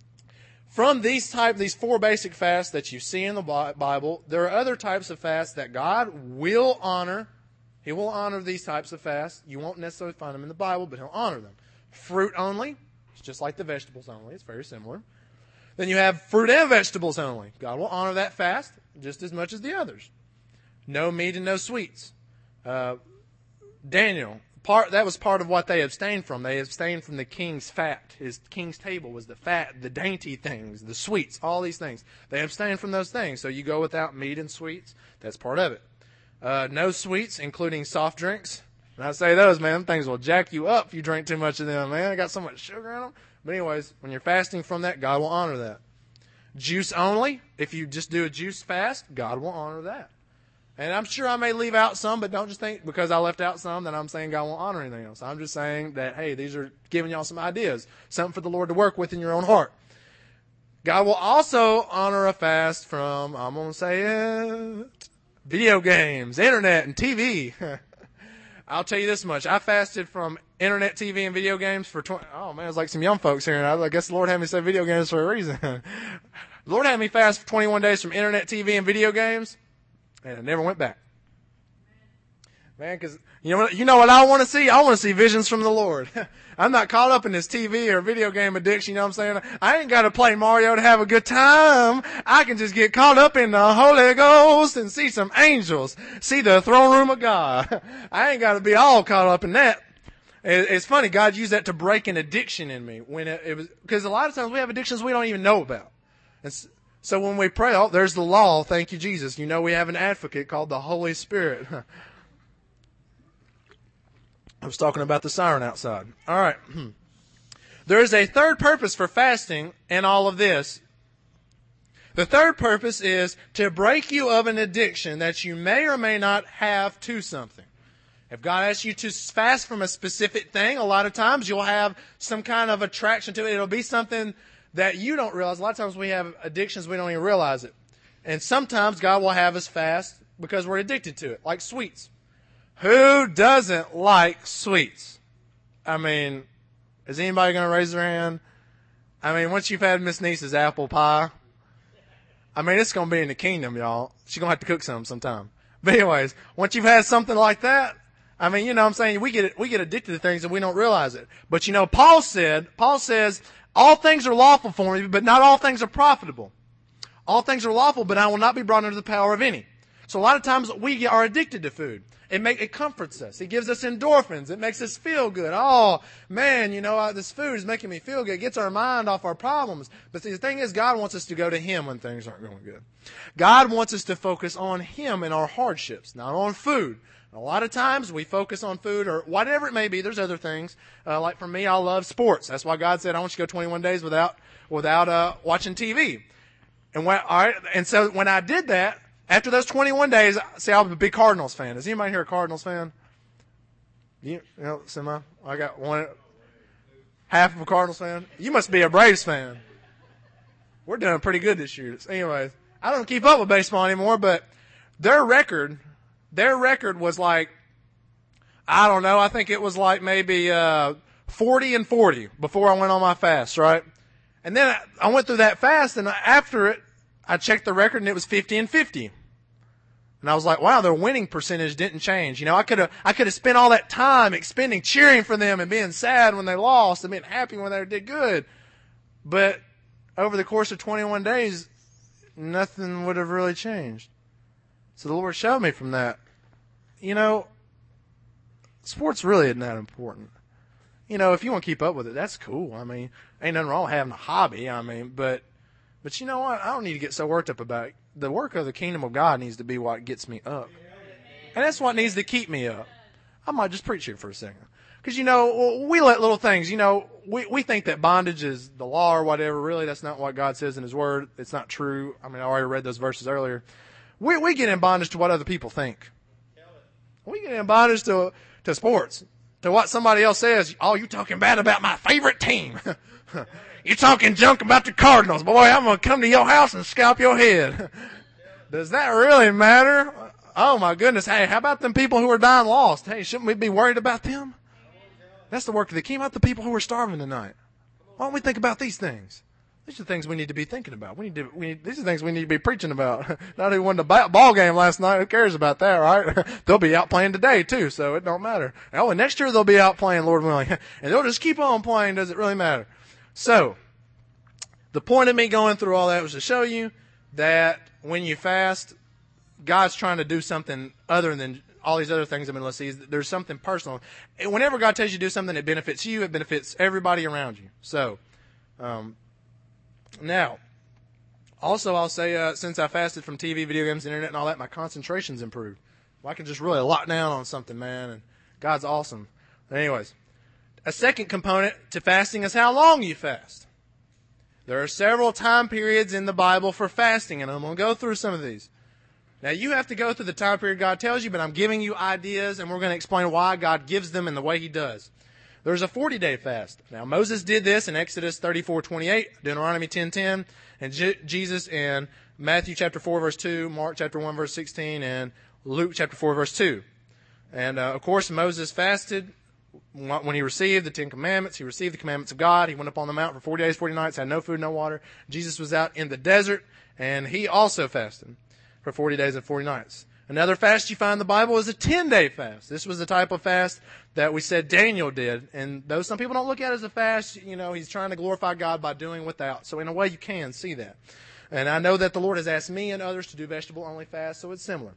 from these type, these four basic fasts that you see in the Bible, there are other types of fasts that God will honor. He will honor these types of fasts. You won't necessarily find them in the Bible, but He'll honor them. Fruit only. It's just like the vegetables only. It's very similar. Then you have fruit and vegetables only. God will honor that fast just as much as the others. No meat and no sweets. Uh, Daniel, part that was part of what they abstained from. They abstained from the king's fat. His king's table was the fat, the dainty things, the sweets, all these things. They abstained from those things. So you go without meat and sweets. That's part of it. Uh, no sweets, including soft drinks. And I say those, man, them things will jack you up if you drink too much of them, man. They got so much sugar in them. But anyways, when you're fasting from that, God will honor that. Juice only. If you just do a juice fast, God will honor that. And I'm sure I may leave out some, but don't just think because I left out some that I'm saying God won't honor anything else. I'm just saying that, hey, these are giving y'all some ideas, something for the Lord to work with in your own heart. God will also honor a fast from, I'm going to say it, video games, internet, and T V. I'll tell you this much. I fasted from internet, T V, and video games for twenty. Oh, man, it's like some young folks here. And I guess the Lord had me say video games for a reason. The Lord had me fast for twenty-one days from internet, T V, and video games, and I never went back. Man, because you know what, you know what I want to see? I want to see visions from the Lord. I'm not caught up in this T V or video game addiction, you know what I'm saying? I ain't got to play Mario to have a good time. I can just get caught up in the Holy Ghost and see some angels, see the throne room of God. I ain't got to be all caught up in that. It's funny, God used that to break an addiction in me when it, it was, because a lot of times we have addictions we don't even know about. It's, so when we pray, oh, there's the law, thank you, Jesus. You know we have an advocate called the Holy Spirit. I was talking about the siren outside. All right. There is a third purpose for fasting in all of this. The third purpose is to break you of an addiction that you may or may not have to something. If God asks you to fast from a specific thing, a lot of times you'll have some kind of attraction to it. It'll be something that you don't realize. A lot of times we have addictions, we don't even realize it. And sometimes God will have us fast because we're addicted to it, like sweets. Who doesn't like sweets? I mean, is anybody going to raise their hand? I mean, once you've had Miss Niece's apple pie, I mean, it's going to be in the kingdom, y'all. She's going to have to cook some sometime. But anyways, once you've had something like that, I mean, you know what I'm saying? We get we get addicted to things and we don't realize it. But you know, Paul said, Paul says, all things are lawful for me, but not all things are profitable. All things are lawful, but I will not be brought under the power of any. So a lot of times we are addicted to food. It make, it comforts us. It gives us endorphins. It makes us feel good. Oh, man, you know, this food is making me feel good. It gets our mind off our problems. But see, the thing is, God wants us to go to Him when things aren't going good. God wants us to focus on Him in our hardships, not on food. A lot of times we focus on food or whatever it may be. There's other things. Uh, like for me, I love sports. That's why God said, I want you to go twenty-one days without, without, uh, watching T V. And when, all right, and so when I did that, after those twenty-one days, see, I'm a big Cardinals fan. Is anybody here a Cardinals fan? You, you know, semi? I got one, half of a Cardinals fan. You must be a Braves fan. We're doing pretty good this year. Anyways, I don't keep up with baseball anymore, but their record, their record was like, I don't know, I think it was like maybe, uh, forty and forty before I went on my fast, right? And then I, I went through that fast, and after it, I checked the record and it was fifty and fifty. And I was like, wow, their winning percentage didn't change. You know, I could have, I could have spent all that time expending, cheering for them and being sad when they lost and being happy when they did good. But over the course of twenty-one days, nothing would have really changed. So the Lord showed me from that, you know, sports really isn't that important. You know, if you want to keep up with it, that's cool. I mean, ain't nothing wrong with having a hobby. I mean, but, but you know what? I don't need to get so worked up about it. The work of the kingdom of God needs to be what gets me up. And that's what needs to keep me up. I might just preach here for a second. Because, you know, we let little things, you know, we, we think that bondage is the law or whatever. Really, that's not what God says in His Word. It's not true. I mean, I already read those verses earlier. We, we get in bondage to what other people think. We get in bondage to, to sports. To what somebody else says. Oh, you talking bad about my favorite team. You talking junk about the Cardinals. Boy, I'm going to come to your house and scalp your head. Does that really matter? Oh, my goodness. Hey, how about them people who are dying lost? Hey, shouldn't we be worried about them? That's the work of the kingdom. How about the people who are starving tonight? Why don't we think about these things? These are things we need to be thinking about. We need to. We need, these are things we need to be preaching about. Not who won the ball game last night. Who cares about that, right? They'll be out playing today too, so it don't matter. Oh, and next year they'll be out playing, Lord willing, and they'll just keep on playing. Does it really matter? So, the point of me going through all that was to show you that when you fast, God's trying to do something other than all these other things I've been listening to. There's something personal. And whenever God tells you to do something that benefits you, it benefits everybody around you. So, um, now, also I'll say, uh, since I fasted from T V, video games, internet, and all that, my concentration's improved. Well, I can just really lock down on something, man, and God's awesome. But anyways, a second component to fasting is how long you fast. There are several time periods in the Bible for fasting, and I'm going to go through some of these. Now, you have to go through the time period God tells you, but I'm giving you ideas, and we're going to explain why God gives them in the way He does. There's a forty-day fast. Now, Moses did this in Exodus thirty-four twenty-eight, Deuteronomy ten ten, and J- Jesus in Matthew chapter four, verse two, Mark chapter one, verse sixteen, and Luke chapter four, verse two. And, uh, of course, Moses fasted when he received the Ten Commandments. He received the commandments of God. He went up on the mountain for forty days, forty nights, had no food, no water. Jesus was out in the desert, and he also fasted for forty days and forty nights. Another fast you find in the Bible is a ten-day fast. This was the type of fast that we said Daniel did. And though some people don't look at it as a fast, you know, he's trying to glorify God by doing without. So in a way, you can see that. And I know that the Lord has asked me and others to do vegetable-only fast, so it's similar.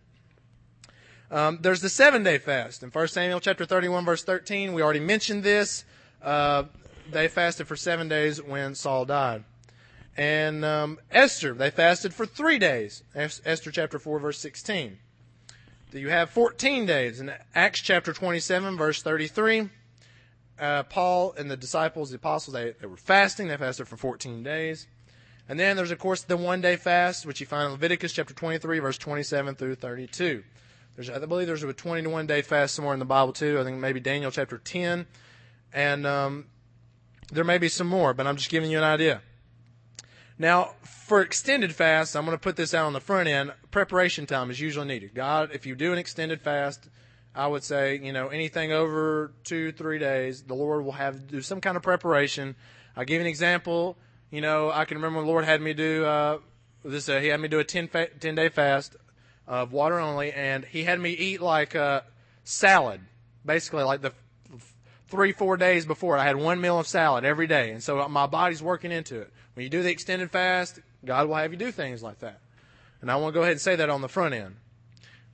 Um, there's the seven-day fast. In First Samuel chapter thirty-one, verse thirteen, we already mentioned this. Uh, they fasted for seven days when Saul died. And um, Esther, they fasted for three days. Esther chapter four, verse sixteen. You have fourteen days. In Acts chapter twenty-seven, verse thirty-three, uh, Paul and the disciples, the apostles, they, they were fasting. They fasted for fourteen days. And then there's, of course, the one-day fast, which you find in Leviticus chapter twenty-three, verse twenty-seven through thirty-two. There's, I believe there's a twenty-one day fast somewhere in the Bible, too. I think maybe Daniel chapter ten. And um, there may be some more, but I'm just giving you an idea. Now, for extended fasts, I'm going to put this out on the front end. Preparation time is usually needed. God, if you do an extended fast, I would say, you know, anything over two, three days, the Lord will have to do some kind of preparation. I'll give you an example. You know, I can remember when the Lord had me do uh, this. Uh, he had me do a ten day fast of water only, and He had me eat like a salad, basically like the three, four days before. I had one meal of salad every day, and so my body's working into it. When you do the extended fast, God will have you do things like that. And I want to go ahead and say that on the front end.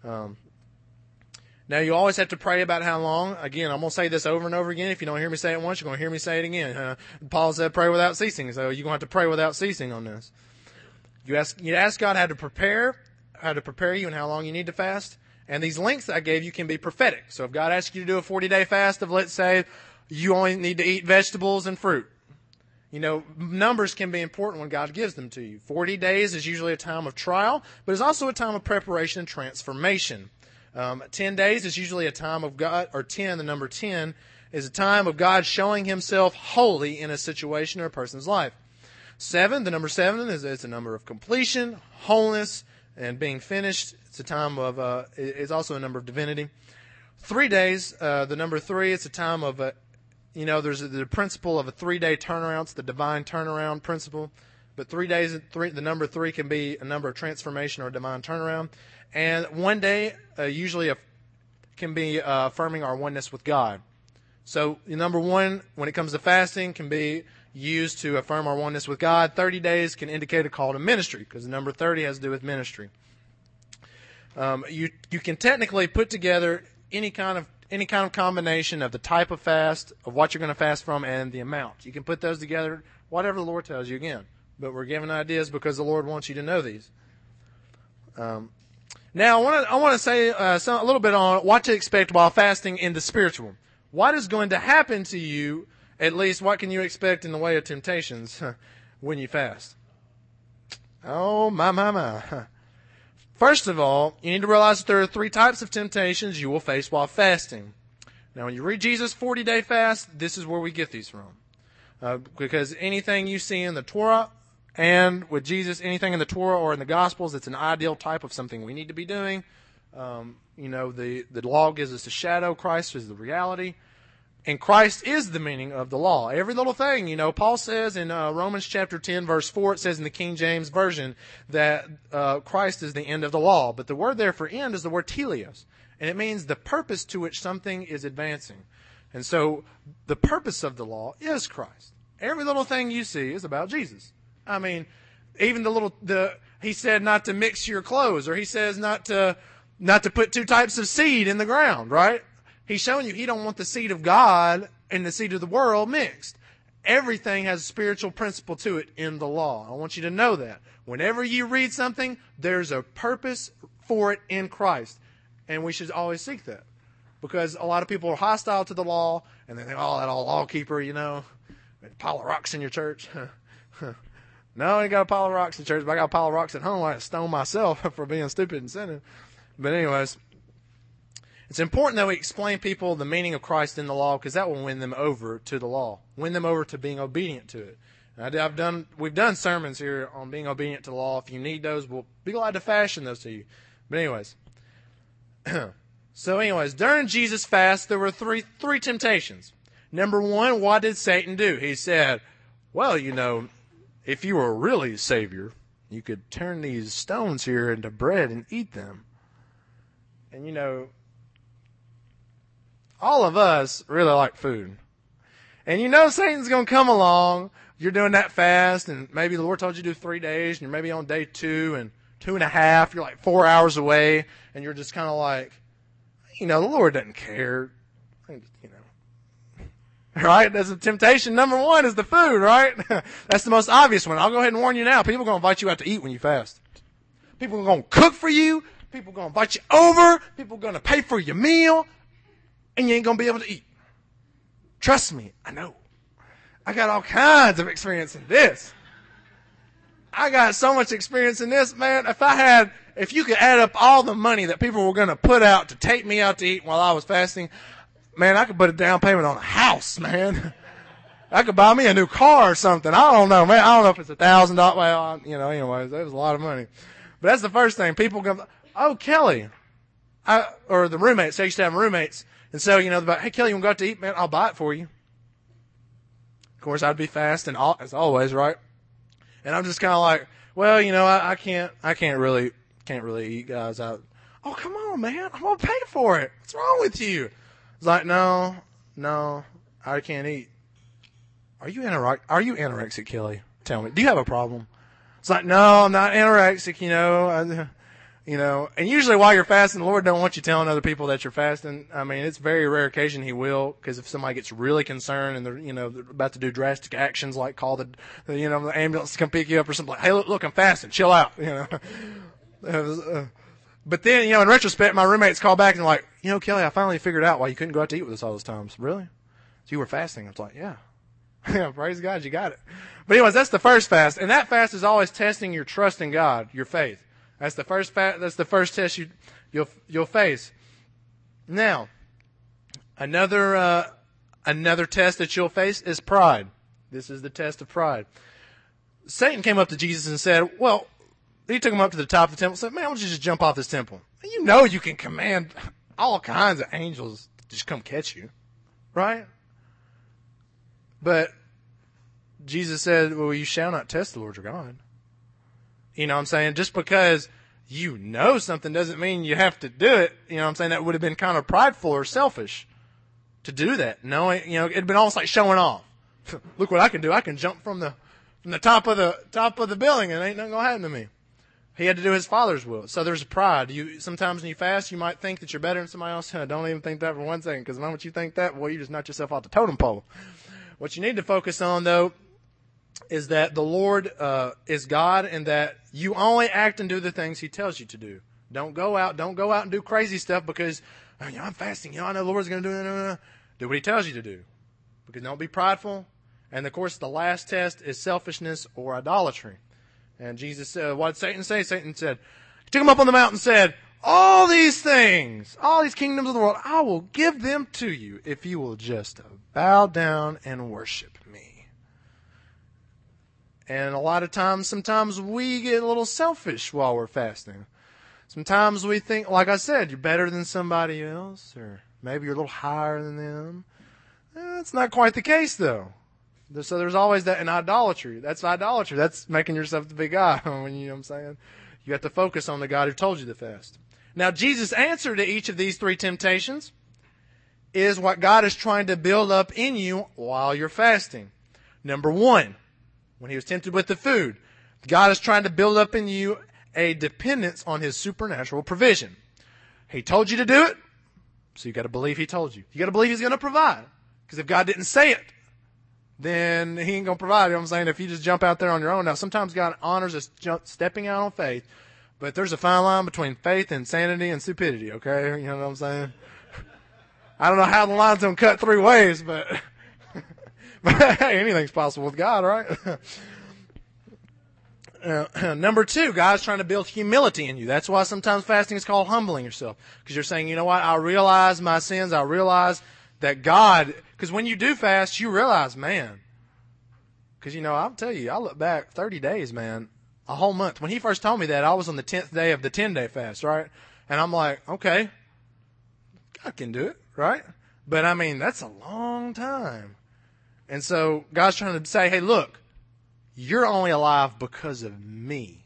Um, now, you always have to pray about how long. Again, I'm going to say this over and over again. If you don't hear me say it once, you're going to hear me say it again. Uh, Paul said pray without ceasing, so you're going to have to pray without ceasing on this. You ask, you ask God how to prepare, how to prepare you and how long you need to fast. And these links that I gave you can be prophetic. So if God asks you to do a forty-day fast of, let's say, you only need to eat vegetables and fruit. You know, numbers can be important when God gives them to you. forty days is usually a time of trial, but it's also a time of preparation and transformation. Um, ten days is usually a time of God, or ten, the number ten, is a time of God showing himself holy in a situation or a person's life. Seven, the number seven, is it's a number of completion, wholeness, and being finished. It's a time of, uh, it's also a number of divinity. Three days, uh, the number three, it's a time of, uh, you know, there's a, the principle of a three-day turnaround. It's the divine turnaround principle. But three days, three, the number three can be a number of transformation or a divine turnaround. And one day, uh, usually a, can be uh, affirming our oneness with God. So number one, when it comes to fasting, can be used to affirm our oneness with God. thirty days can indicate a call to ministry, because the number thirty has to do with ministry. Um, you you can technically put together any kind of any kind of combination of the type of fast, of what you're going to fast from, and the amount. You can put those together, whatever the Lord tells you again. But we're giving ideas because the Lord wants you to know these. Um, now, I want to I want to say uh, some, a little bit on what to expect while fasting in the spiritual. What is going to happen to you? At least, what can you expect in the way of temptations when you fast? Oh, my, my, my. First of all, you need to realize that there are three types of temptations you will face while fasting. Now, when you read Jesus' forty-day fast, this is where we get these from. Uh, because anything you see in the Torah, and with Jesus, anything in the Torah or in the Gospels, it's an ideal type of something we need to be doing. Um, you know, the, the law gives us a shadow. Christ is the reality. And Christ is the meaning of the law. Every little thing, you know, Paul says in uh, Romans chapter ten, verse four, it says in the King James Version that uh, Christ is the end of the law. But the word there for end is the word teleos. And it means the purpose to which something is advancing. And so the purpose of the law is Christ. Every little thing you see is about Jesus. I mean, even the little, the he said not to mix your clothes, or he says not to not to put two types of seed in the ground, right? He's showing you he don't want the seed of God and the seed of the world mixed. Everything has a spiritual principle to it in the law. I want you to know that. Whenever you read something, there's a purpose for it in Christ. And we should always seek that. Because a lot of people are hostile to the law, and they think, oh, that old law keeper, you know, a pile of rocks in your church. No, I ain't got a pile of rocks in church, but I got a pile of rocks at home. I stone myself for being stupid and sinning. But anyways, it's important that we explain people the meaning of Christ in the law, because that will win them over to the law, win them over to being obedient to it. And I've done, we've done sermons here on being obedient to the law. If you need those, we'll be glad to fashion those to you. But anyways, so anyways, during Jesus' fast, there were three three temptations. Number one, what did Satan do? He said, well, you know, if you were really a Savior, you could turn these stones here into bread and eat them. And you know, all of us really like food. And you know Satan's going to come along. You're doing that fast, and maybe the Lord told you to do three days, and you're maybe on day two and two and a half. You're like four hours away, and you're just kind of like, you know, the Lord doesn't care. You know. Right? That's a temptation. Number one is the food, right? That's the most obvious one. I'll go ahead and warn you now. People are going to invite you out to eat when you fast. People are going to cook for you. People are going to invite you over. People are going to pay for your meal. And you ain't going to be able to eat. Trust me, I know. I got all kinds of experience in this. I got so much experience in this, man. If I had, if you could add up all the money that people were going to put out to take me out to eat while I was fasting, man, I could put a down payment on a house, man. I could buy me a new car or something. I don't know, man. I don't know if it's a thousand dollars. Well, you know, anyways, that was a lot of money. But that's the first thing. People go, oh, Kelly, I, or the roommates. I used to have roommates. And so, you know, about, hey, Kelly, you want to go out to eat? Man, I'll buy it for you. Of course, I'd be fasting, all, as always, right? And I'm just kind of like, well, you know, I, I can't, I can't really, can't really eat, guys. I, oh, come on, man. I'm going to pay for it. What's wrong with you? It's like, no, no, I can't eat. Are you anorexic? Are you anorexic, Kelly? Tell me. Do you have a problem? It's like, no, I'm not anorexic, you know. I, You know, and usually while you're fasting, the Lord don't want you telling other people that you're fasting. I mean, it's very rare occasion He will, because if somebody gets really concerned and they're, you know, they're about to do drastic actions like call the, the you know, the ambulance to come pick you up or something like, hey, look, look, I'm fasting, chill out, you know. uh, but then, you know, in retrospect, my roommates call back and they're like, you know, Kelly, I finally figured out why you couldn't go out to eat with us all those times. Really? So you were fasting? I was like, yeah. Yeah, praise God, you got it. But anyways, that's the first fast, and that fast is always testing your trust in God, your faith. That's the first fa- that's the first test you you'll you'll face. Now, another uh, another test that you'll face is pride. This is the test of pride. Satan came up to Jesus and said, "Well," he took him up to the top of the temple and said, "Man, why don't you just jump off this temple? You know you can command all kinds of angels to just come catch you, right?" But Jesus said, "Well, you shall not test the Lord your God." You know what I'm saying? Just because you know something doesn't mean you have to do it. You know what I'm saying? That would have been kind of prideful or selfish to do that. No, you know, it'd been almost like showing off. Look what I can do. I can jump from the from the top of the top of the building and ain't nothing gonna happen to me. He had to do his Father's will. So there's pride. You sometimes when you fast, you might think that you're better than somebody else. Don't even think that for one second, because the moment you think that, well, you just knock yourself off the totem pole. What you need to focus on, though, is that the Lord uh, is God, and that you only act and do the things He tells you to do. Don't go out. Don't go out and do crazy stuff because oh, you know, I'm fasting. You know, I know the Lord's going to do it. Do what He tells you to do. Because don't be prideful. And of course, the last test is selfishness or idolatry. And Jesus said, what did Satan say? Satan said, He took him up on the mountain and said, all these things, all these kingdoms of the world, I will give them to you if you will just bow down and worship me. And a lot of times, sometimes we get a little selfish while we're fasting. Sometimes we think, like I said, you're better than somebody else, or maybe you're a little higher than them. That's not quite the case, though. So there's always that in idolatry. That's idolatry. That's making yourself the big God. When you know what I'm saying? You have to focus on the God who told you to fast. Now, Jesus' answer to each of these three temptations is what God is trying to build up in you while you're fasting. Number one, when He was tempted with the food, God is trying to build up in you a dependence on His supernatural provision. He told you to do it, so you got to believe He told you. You got to believe He's going to provide. Because if God didn't say it, then He ain't going to provide. You know what I'm saying? If you just jump out there on your own. Now, sometimes God honors us jump, stepping out on faith, but there's a fine line between faith and sanity and stupidity, okay? You know what I'm saying? I don't know how the line's going to cut three ways, but... But hey, anything's possible with God, right? uh, number two, God's trying to build humility in you. That's why sometimes fasting is called humbling yourself. Because you're saying, you know what, I realize my sins. I realize that God, because when you do fast, you realize, man, because, you know, I'll tell you, I look back thirty days, man, a whole month. When He first told me that, I was on the tenth day of the ten-day fast, right? And I'm like, okay, God can do it, right? But, I mean, that's a long time. And so God's trying to say, hey, look, you're only alive because of me.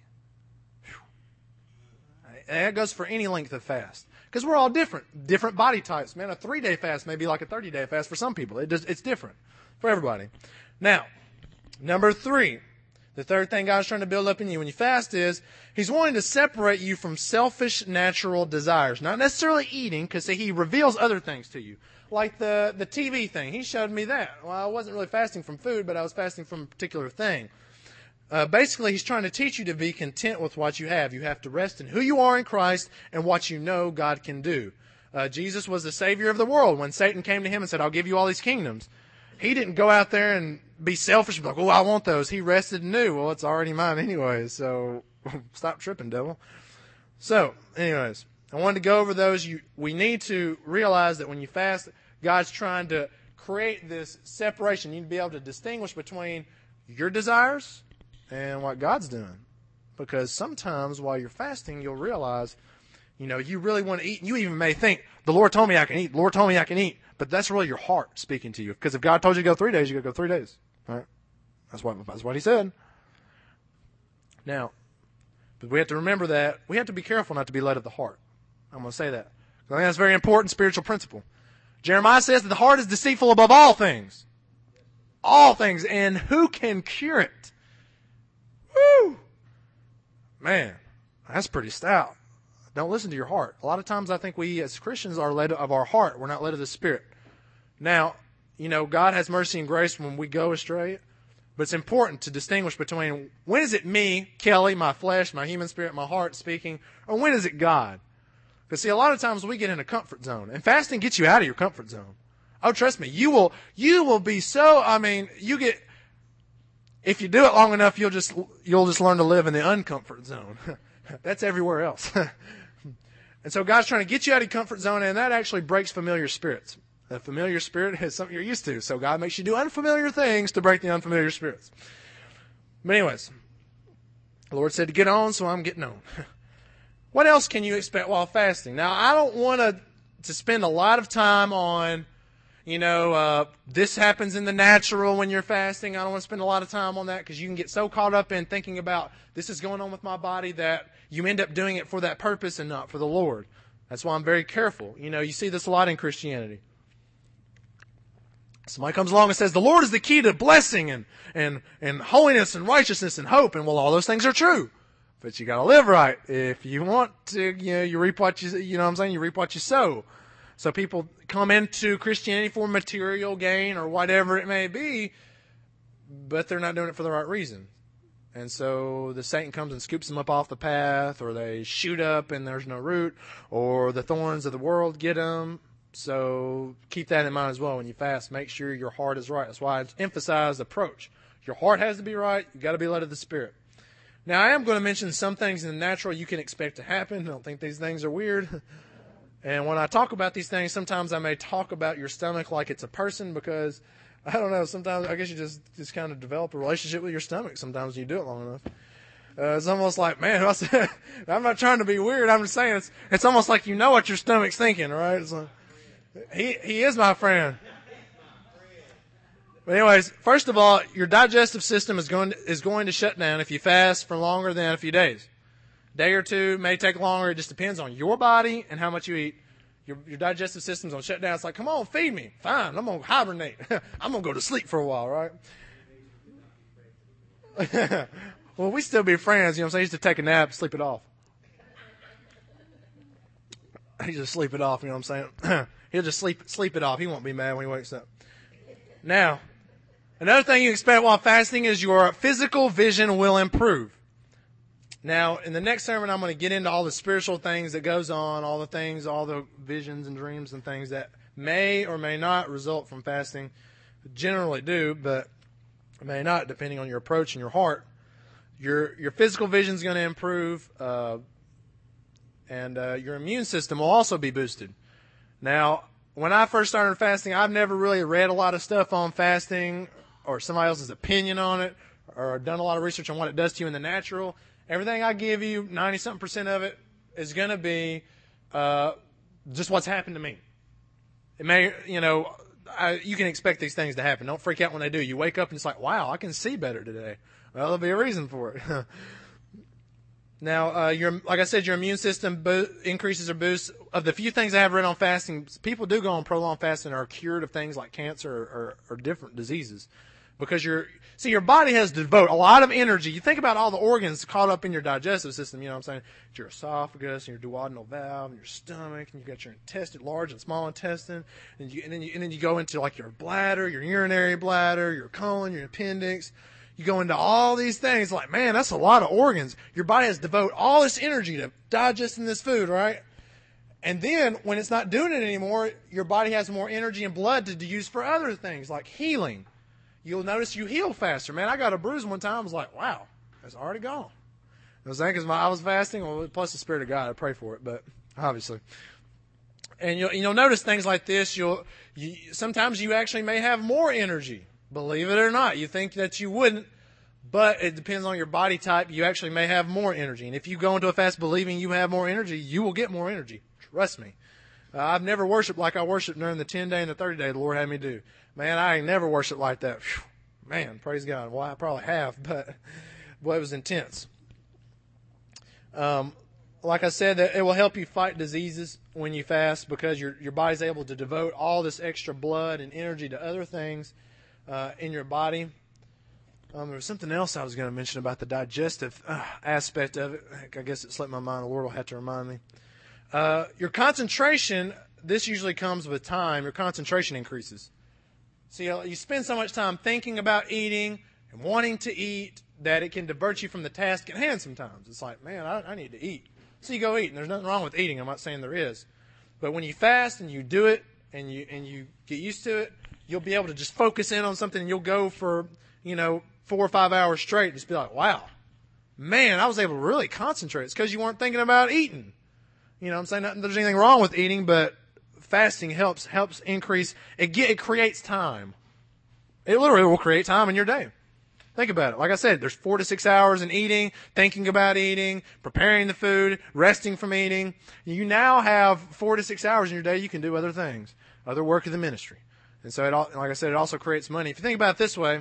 And that goes for any length of fast. Because we're all different. Different body types. Man, a three-day fast may be like a thirty-day fast for some people. It does, it's different for everybody. Now, number three, the third thing God's trying to build up in you when you fast is He's wanting to separate you from selfish natural desires. Not necessarily eating, because He reveals other things to you. Like the, the T V thing. He showed me that. Well, I wasn't really fasting from food, but I was fasting from a particular thing. Uh, basically, He's trying to teach you to be content with what you have. You have to rest in who you are in Christ and what you know God can do. Uh, Jesus was the Savior of the world. When Satan came to Him and said, I'll give you all these kingdoms, He didn't go out there and be selfish and be like, oh, I want those. He rested and knew, well, it's already mine anyway, so stop tripping, devil. So, anyways, I wanted to go over those. You, we need to realize that when you fast, God's trying to create this separation. You need to be able to distinguish between your desires and what God's doing. Because sometimes while you're fasting, you'll realize, you know, you really want to eat. You even may think, the Lord told me I can eat. The Lord told me I can eat. But that's really your heart speaking to you. Because if God told you to go three days, you got to go three days. All right? That's what, that's what He said. Now, but we have to remember that we have to be careful not to be led of the heart. I'm going to say that. I think that's a very important spiritual principle. Jeremiah says that the heart is deceitful above all things. All things. And who can cure it? Woo! Man, that's pretty stout. Don't listen to your heart. A lot of times I think we as Christians are led of our heart. We're not led of the Spirit. Now, you know, God has mercy and grace when we go astray. But it's important to distinguish between when is it me, Kelly, my flesh, my human spirit, my heart speaking, or when is it God? Because see, a lot of times we get in a comfort zone. And fasting gets you out of your comfort zone. Oh, trust me, you will, you will be so, I mean, you get, if you do it long enough, you'll just, you'll just learn to live in the uncomfort zone. That's everywhere else. And so God's trying to get you out of your comfort zone, and that actually breaks familiar spirits. A familiar spirit is something you're used to. So God makes you do unfamiliar things to break the unfamiliar spirits. But anyways, the Lord said to get on, so I'm getting on. What else can you expect while fasting? Now, I don't want to to spend a lot of time on, you know, uh, this happens in the natural when you're fasting. I don't want to spend a lot of time on that because you can get so caught up in thinking about this is going on with my body that you end up doing it for that purpose and not for the Lord. That's why I'm very careful. You know, you see this a lot in Christianity. Somebody comes along and says, the Lord is the key to blessing and, and, and holiness and righteousness and hope. And well, all those things are true. But you gotta live right. If you want to, you know, you reap what you, you know what I'm saying? You reap what you sow. So people come into Christianity for material gain or whatever it may be, but they're not doing it for the right reason. And so the Satan comes and scoops them up off the path, or they shoot up and there's no root, or the thorns of the world get them. So keep that in mind as well when you fast. Make sure your heart is right. That's why I emphasize approach. Your heart has to be right. You've got to be led of the Spirit. Now, I am going to mention some things in the natural you can expect to happen. I don't think these things are weird. And when I talk about these things, sometimes I may talk about your stomach like it's a person because, I don't know, sometimes I guess you just, just kind of develop a relationship with your stomach sometimes when you do it long enough. Uh, it's almost like, man, I'm not trying to be weird. I'm just saying it's, it's almost like you know what your stomach's thinking, right? It's like, He he is my friend. But anyways, first of all, your digestive system is going to, is going to shut down if you fast for longer than a few days. A day or two may take longer. It just depends on your body and how much you eat. Your your digestive system's going to shut down. It's like, come on, feed me. Fine, I'm going to hibernate. I'm going to go to sleep for a while, right? Well, we still be friends. You know what I'm saying? I used to take a nap, sleep it off. I used to sleep it off, you know what I'm saying? He'll just sleep sleep it off. He won't be mad when he wakes up. Now, another thing you expect while fasting is your physical vision will improve. Now, in the next sermon, I'm going to get into all the spiritual things that goes on, all the things, all the visions and dreams and things that may or may not result from fasting. Generally do, but may not, depending on your approach and your heart. Your your physical vision is going to improve, uh, and uh, your immune system will also be boosted. Now, when I first started fasting, I've never really read a lot of stuff on fasting or somebody else's opinion on it or done a lot of research on what it does to you in the natural. Everything I give you, ninety-something percent of it is going to be uh, just what's happened to me. It may, you know, I, you can expect these things to happen. Don't freak out when they do. You wake up and it's like, wow, I can see better today. Well, there'll be a reason for it. Now, uh, your, like I said, your immune system bo- increases or boosts. Of the few things I have read on fasting, people do go on prolonged fasting and are cured of things like cancer or, or, or different diseases. Because your, see, your body has to devote a lot of energy. You think about all the organs caught up in your digestive system, you know what I'm saying? It's your esophagus and your duodenal valve and your stomach, and you got your intestine, large and small intestine, and, you, and then you, and then you go into like your bladder, your urinary bladder, your colon, your appendix. You go into all these things, like, man, that's a lot of organs. Your body has to devote all this energy to digesting this food, right? And then, when it's not doing it anymore, your body has more energy and blood to, to use for other things, like healing. You'll notice you heal faster. Man, I got a bruise one time. I was like, wow, it's already gone. I was saying because I was fasting, well, plus the Spirit of God, I pray for it, but obviously. And you'll, you'll notice things like this. You'll you, sometimes you actually may have more energy. Believe it or not, you think that you wouldn't, but it depends on your body type. You actually may have more energy. And if you go into a fast believing you have more energy, you will get more energy. Trust me. Uh, I've never worshiped like I worshiped during the ten-day and the thirty-day the Lord had me do. Man, I ain't never worshiped like that. Whew. Man, praise God. Well, I probably have, but boy, it was intense. Um, like I said, that it will help you fight diseases when you fast because your your body's able to devote all this extra blood and energy to other things Uh, in your body. Um, there was something else I was going to mention about the digestive uh, aspect of it. Heck, I guess it slipped my mind. The Lord will have to remind me. Uh, your concentration, this usually comes with time, your concentration increases. See, you spend so much time thinking about eating and wanting to eat that it can divert you from the task at hand sometimes. It's like, man, I, I need to eat. So you go eat, and there's nothing wrong with eating. I'm not saying there is. But when you fast and you do it and you and you get used to it, you'll be able to just focus in on something, and you'll go for, you know, four or five hours straight and just be like, wow, man, I was able to really concentrate. It's because you weren't thinking about eating. You know what I'm saying? Not, there's anything wrong with eating, but fasting helps helps increase. It, get, it creates time. It literally will create time in your day. Think about it. Like I said, there's four to six hours in eating, thinking about eating, preparing the food, resting from eating. You now have four to six hours in your day. You can do other things, other work of the ministry. And so, it, like I said, it also creates money. If you think about it this way,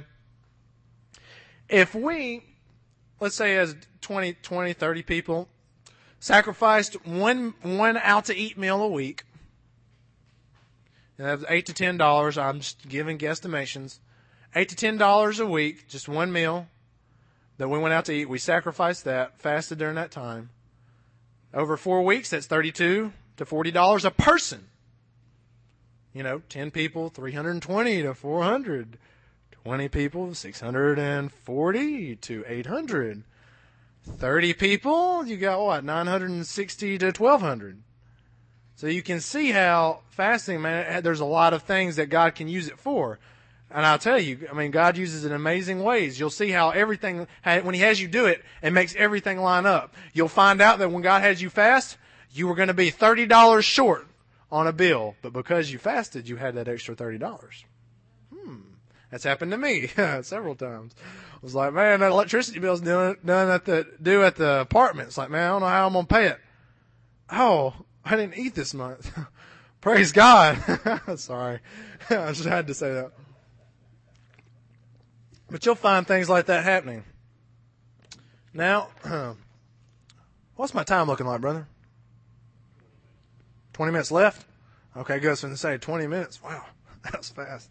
if we, let's say as twenty, twenty, thirty people, sacrificed one one out-to-eat meal a week, and that's eight to ten dollars. I'm just giving guesstimations. Eight to ten dollars a week, just one meal that we went out to eat. We sacrificed that, fasted during that time. Over four weeks, that's thirty-two to forty dollars a person. You know, ten people, three hundred twenty to four hundred. twenty people, six hundred forty to eight hundred. thirty people, you got what, nine hundred sixty to twelve hundred. So you can see how fasting, man, there's a lot of things that God can use it for. And I'll tell you, I mean, God uses it in amazing ways. You'll see how everything, when He has you do it, it makes everything line up. You'll find out that when God has you fast, you were going to be thirty dollars short on a bill. But because you fasted, you had that extra thirty dollars. Hmm. That's happened to me several times. I was like, man, that electricity bill's due, done at the, due at the apartment. It's like, man, I don't know how I'm going to pay it. Oh, I didn't eat this month. Praise God. Sorry. I just had to say that. But you'll find things like that happening. Now, what's my time looking like, brother? twenty minutes left? Okay, good. I was going to say twenty minutes. Wow, that was fast.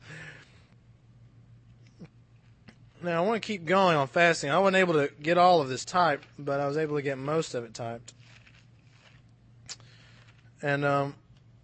Now, I want to keep going on fasting. I wasn't able to get all of this typed, but I was able to get most of it typed. And, um,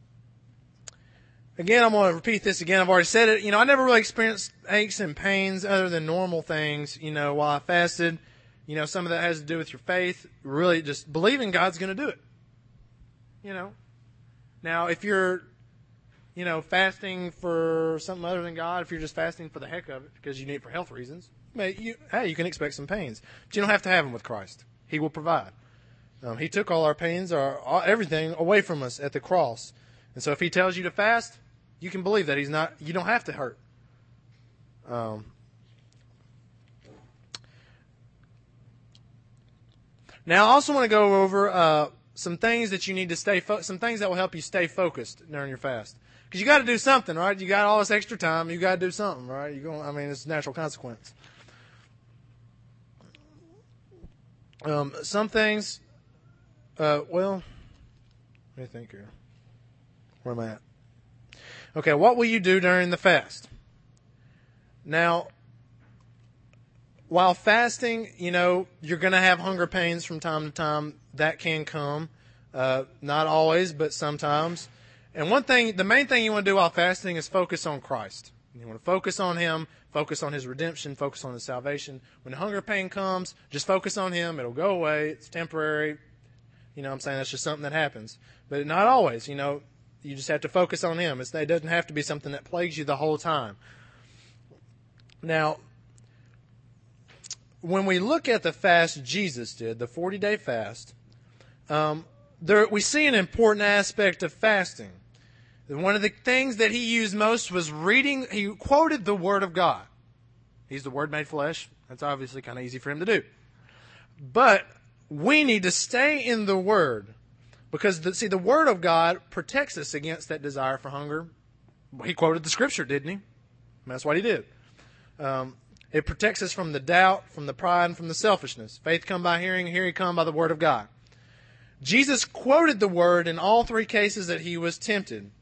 again, I'm going to repeat this again. I've already said it. You know, I never really experienced aches and pains other than normal things, you know, while I fasted. You know, some of that has to do with your faith, really just believing God's going to do it. You know. Now, if you're, you know, fasting for something other than God, if you're just fasting for the heck of it because you need it for health reasons, you, hey, you can expect some pains. But you don't have to have them with Christ. He will provide. Um, he took all our pains, our all, everything away from us at the cross. And so if He tells you to fast, you can believe that He's not, you don't have to hurt. Um, now, I also want to go over uh, some things that you need to stay, fo- some things that will help you stay focused during your fast. Because you got to do something, right? You got all this extra time, you got to do something, right? You going, I mean, it's a natural consequence. Um, some things, uh, well, let me think here. Where am I at? Okay, what will you do during the fast? Now, while fasting, you know, you're going to have hunger pains from time to time. That can come. Uh, not always, but sometimes. And one thing, the main thing you want to do while fasting is focus on Christ. You want to focus on Him, focus on His redemption, focus on His salvation. When the hunger pain comes, just focus on Him. It'll go away. It's temporary. You know what I'm saying? That's just something that happens. But not always, you know. You just have to focus on Him. It's, it doesn't have to be something that plagues you the whole time. Now, when we look at the fast Jesus did, the forty-day fast, um, there we see an important aspect of fasting. One of the things that He used most was reading. He quoted the Word of God. He's the Word made flesh. That's obviously kind of easy for Him to do. But we need to stay in the Word. Because, the, see, the Word of God protects us against that desire for hunger. He quoted the Scripture, didn't he? That's what He did. Um, it protects us from the doubt, from the pride, and from the selfishness. Faith come by hearing, and hearing come by the Word of God. Jesus quoted the Word in all three cases that He was tempted.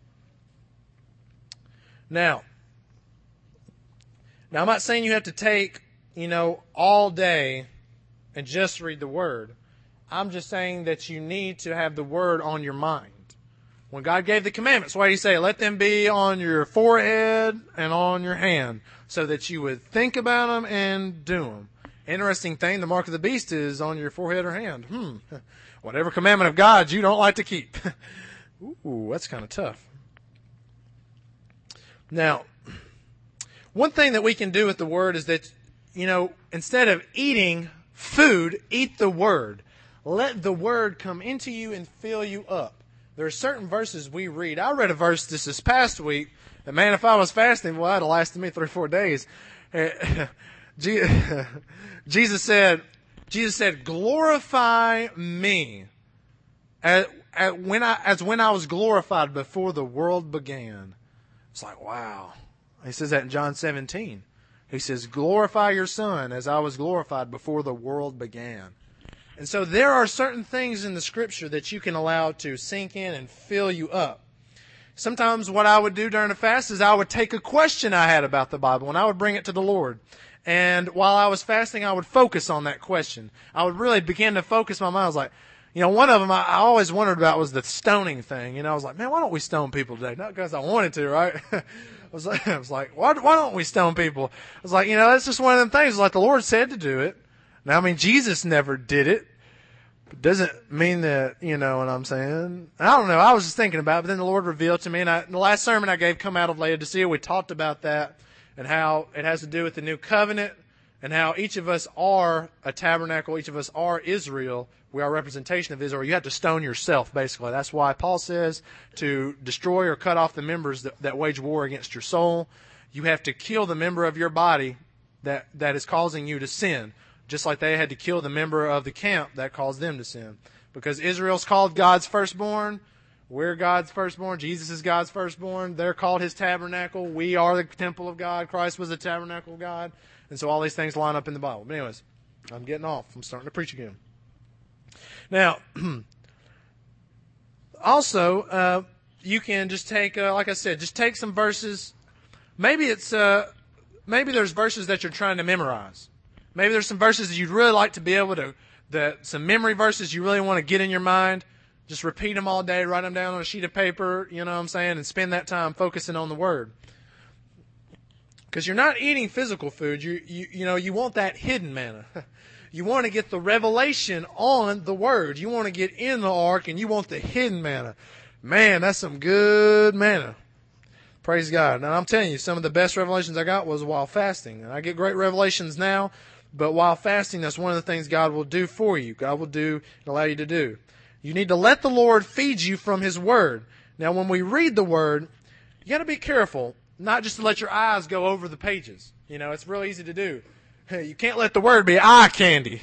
Now, now I'm not saying you have to take, you know, all day and just read the Word. I'm just saying that you need to have the Word on your mind. When God gave the commandments, what did He say? Let them be on your forehead and on your hand, so that you would think about them and do them. Interesting thing, the mark of the beast is on your forehead or hand. Hmm. Whatever commandment of God you don't like to keep. Ooh, that's kind of tough. Now, one thing that we can do with the Word is that, you know, instead of eating food, eat the Word. Let the Word come into you and fill you up. There are certain verses we read. I read a verse this this past week that, man, if I was fasting, well, that'd have lasted me three or four days. Jesus said, Jesus said, glorify me as, as, when I, as when I was glorified before the world began. It's like, wow. He says that in John seventeen. He says, glorify your Son as I was glorified before the world began. And so there are certain things in the Scripture that you can allow to sink in and fill you up. Sometimes what I would do during a fast is I would take a question I had about the Bible and I would bring it to the Lord. And while I was fasting, I would focus on that question. I would really begin to focus my mind. I was like, you know, one of them I, I always wondered about was the stoning thing. You know, I was like, man, why don't we stone people today? Not because I wanted to, right? I was like, I was like, why, why don't we stone people? I was like, you know, that's just one of them things. Like the Lord said to do it. Now, I mean, Jesus never did it. It doesn't mean that, you know what I'm saying. I don't know. I was just thinking about it, but then the Lord revealed to me. And I, the last sermon I gave, Come Out of Laodicea, we talked about that and how it has to do with the new covenant and how each of us are a tabernacle. Each of us are Israel. We are a representation of Israel. You have to stone yourself, basically. That's why Paul says to destroy or cut off the members that, that wage war against your soul. You have to kill the member of your body that, that is causing you to sin. Just like they had to kill the member of the camp that caused them to sin. Because Israel's called God's firstborn. We're God's firstborn. Jesus is God's firstborn. They're called His tabernacle. We are the temple of God. Christ was the tabernacle of God. And so all these things line up in the Bible. But anyways, I'm getting off. I'm starting to preach again. Now, also, uh, you can just take, uh, like I said, just take some verses. Maybe it's, uh, maybe there's verses that you're trying to memorize. Maybe there's some verses that you'd really like to be able to, that some memory verses you really want to get in your mind. Just repeat them all day, write them down on a sheet of paper, you know what I'm saying, and spend that time focusing on the Word. Because you're not eating physical food. You, you, you know, you want that hidden manna. You want to get the revelation on the Word. You want to get in the ark, and you want the hidden manna. Man, that's some good manna. Praise God. Now, I'm telling you, some of the best revelations I got was while fasting. And I get great revelations now. But while fasting, that's one of the things God will do for you. God will do and allow you to do. You need to let the Lord feed you from His Word. Now, when we read the Word, you got to be careful, not just to let your eyes go over the pages. You know, it's real easy to do. You can't let the Word be eye candy.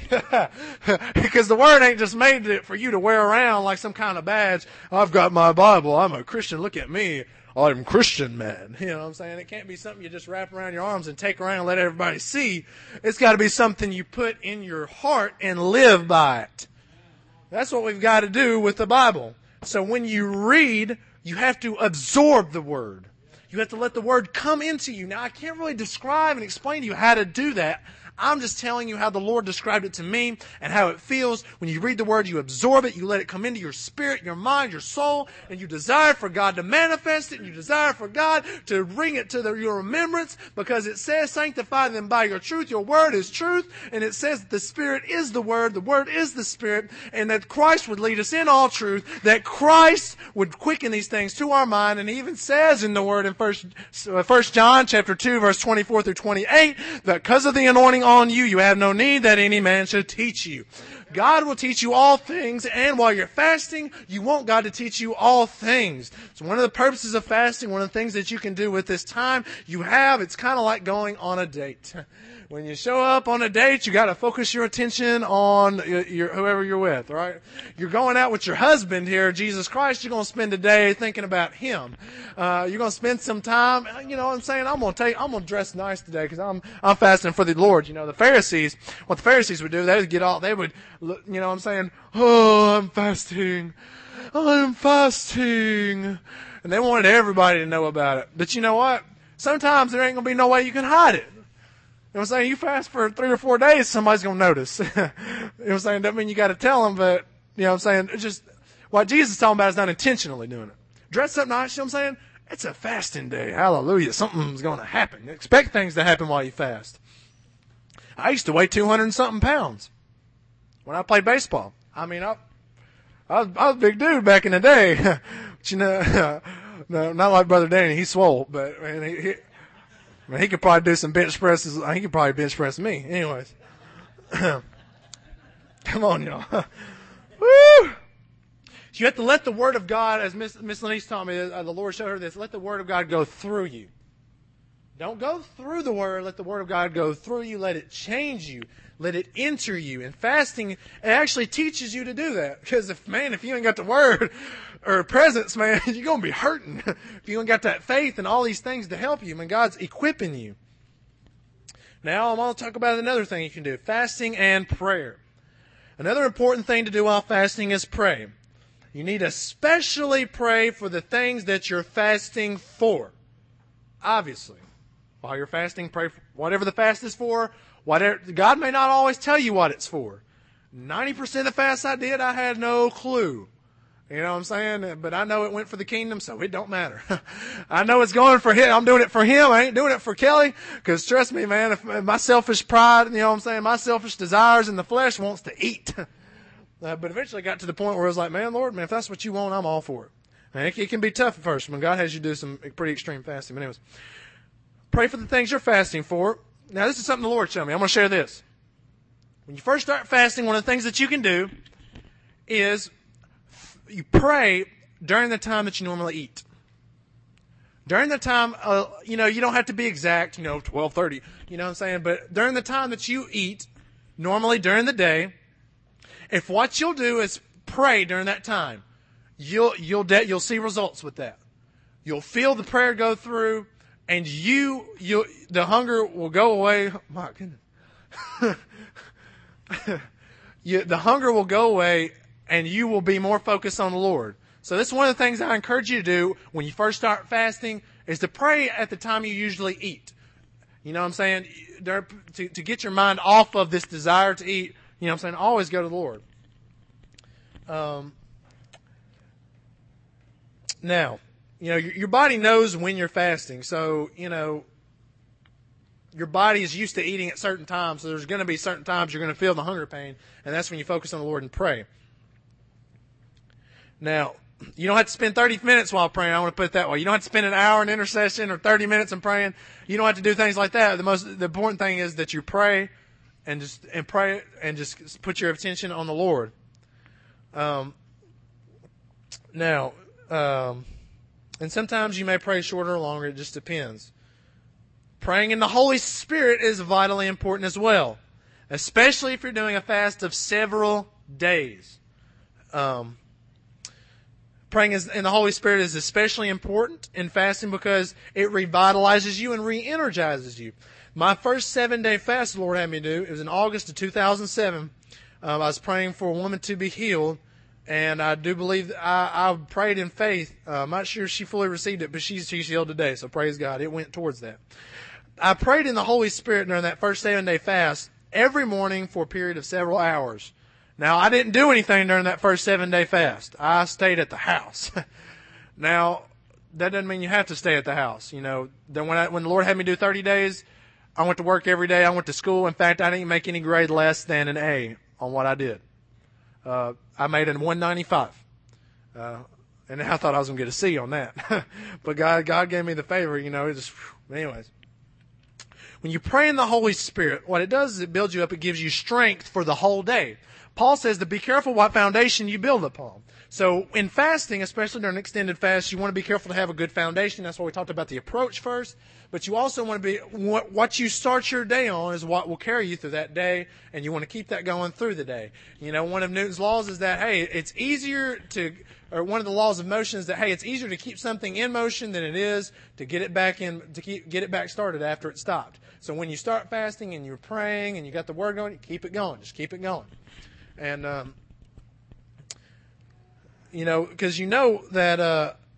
Because the Word ain't just made for you to wear around like some kind of badge. I've got my Bible. I'm a Christian. Look at me. I'm Christian, man. You know what I'm saying? It can't be something you just wrap around your arms and take around and let everybody see. It's got to be something you put in your heart and live by it. That's what we've got to do with the Bible. So when you read, you have to absorb the Word. You have to let the Word come into you. Now, I can't really describe and explain to you how to do that. I'm just telling you how the Lord described it to me and how it feels. When you read the Word, you absorb it, you let it come into your spirit, your mind, your soul, and you desire for God to manifest it, and you desire for God to bring it to the, your remembrance, because it says, sanctify them by your truth. Your Word is truth, and it says that the Spirit is the Word, the Word is the Spirit, and that Christ would lead us in all truth, that Christ would quicken these things to our mind, and he even says in the Word in First, First John chapter two, verse twenty-four through twenty-eight, that because of the anointing on you, you have no need that any man should teach you. God will teach you all things, and while you're fasting, you want God to teach you all things. So one of the purposes of fasting, one of the things that you can do with this time you have, it's kind of like going on a date. When you show up on a date, you got to focus your attention on your, your, whoever you're with, right? You're going out with your husband here, Jesus Christ. You're going to spend a day thinking about Him. Uh, you're going to spend some time, you know what I'm saying? I'm going to take, I'm going to dress nice today because I'm, I'm fasting for the Lord. You know, the Pharisees, what the Pharisees would do, they would get all, they would, you know what I'm saying? Oh, I'm fasting. I'm fasting. And they wanted everybody to know about it. But you know what? Sometimes there ain't going to be no way you can hide it. what I'm saying? You fast for three or four days, somebody's going to notice. You know what I'm saying? Doesn't mean you got to tell them, but, you know what I'm saying? It's just, what Jesus is talking about is not intentionally doing it. Dress up nice, you know what I'm saying? It's a fasting day. Hallelujah. Something's going to happen. Expect things to happen while you fast. I used to weigh two hundred and something pounds when I played baseball. I mean, I, I, was, I was a big dude back in the day. But, you know, no, not like Brother Danny. He's swole, but man, he, he, man, he could probably do some bench presses. He could probably bench press me. Anyways. Come on, y'all. Woo! You have to let the Word of God, as Miss Miss Lenise told me, uh, the Lord showed her this, let the Word of God go through you. Don't go through the Word. Let the Word of God go through you. Let it change you. Let it enter you. And fasting, it actually teaches you to do that. Because, if man, if you ain't got the Word or presence, man, you're going to be hurting. If you ain't got that faith and all these things to help you, man, God's equipping you. Now, I'm going to talk about another thing you can do. Fasting and prayer. Another important thing to do while fasting is pray. You need to especially pray for the things that you're fasting for. Obviously. While you're fasting, pray for whatever the fast is for. Whatever, God may not always tell you what it's for. ninety percent of the fast I did, I had no clue. You know what I'm saying? But I know it went for the kingdom, so it don't matter. I know it's going for him. I'm doing it for him. I ain't doing it for Kelly. Because trust me, man, if my selfish pride, you know what I'm saying, my selfish desires in the flesh wants to eat. Uh, but eventually I got to the point where I was like, man, Lord, man, if that's what you want, I'm all for it. And it, it can be tough at first when God has you do some pretty extreme fasting. But anyways, pray for the things you're fasting for. Now, this is something the Lord showed me. I'm going to share this. When you first start fasting, one of the things that you can do is you pray during the time that you normally eat. During the time, uh, you know, you don't have to be exact, you know, twelve thirty, you know what I'm saying? But during the time that you eat, normally during the day, if what you'll do is pray during that time, you'll you'll de- you'll see results with that. You'll feel the prayer go through, and you you the hunger will go away. Oh, my goodness, you, the hunger will go away, and you will be more focused on the Lord. So this is one of the things I encourage you to do when you first start fasting is to pray at the time you usually eat. You know what I'm saying? To, to get your mind off of this desire to eat. You know what I'm saying? Always go to the Lord. Um, now, you know, your, your body knows when you're fasting. So, you know, your body is used to eating at certain times. So there's going to be certain times you're going to feel the hunger pain. And that's when you focus on the Lord and pray. Now, you don't have to spend thirty minutes while praying. I want to put it that way. You don't have to spend an hour in intercession or thirty minutes in praying. You don't have to do things like that. The most, the important thing is that you pray. And just and pray and just put your attention on the Lord. Um, now, um, and sometimes you may pray shorter or longer. It just depends. Praying in the Holy Spirit is vitally important as well, especially if you're doing a fast of several days. Um, praying in the Holy Spirit is especially important in fasting because it revitalizes you and re-energizes you. My first seven-day fast the Lord had me do, it was in August of two thousand seven. Um, I was praying for a woman to be healed, and I do believe that I, I prayed in faith. Uh, I'm not sure she fully received it, but she's, she's healed today, so praise God. It went towards that. I prayed in the Holy Spirit during that first seven-day fast every morning for a period of several hours. Now, I didn't do anything during that first seven-day fast. I stayed at the house. Now, that doesn't mean you have to stay at the house. You know, then when I, when the Lord had me do thirty days, I went to work every day. I went to school. In fact, I didn't make any grade less than an A on what I did. Uh, I made a one ninety-five. Uh, and I thought I was going to get a C on that. But God, God gave me the favor, you know, it just, anyways. When you pray in the Holy Spirit, what it does is it builds you up. It gives you strength for the whole day. Paul says to be careful what foundation you build upon. So in fasting, especially during an extended fast, you want to be careful to have a good foundation. That's why we talked about the approach first. But you also want to be, what, what you start your day on is what will carry you through that day, and you want to keep that going through the day. You know, one of Newton's laws is that, hey, it's easier to, or one of the laws of motion is that, hey, it's easier to keep something in motion than it is to get it back in, to keep, get it back started after it stopped. So when you start fasting and you're praying and you got the word going, keep it going. Just keep it going. And, um, you know, because you know that, uh,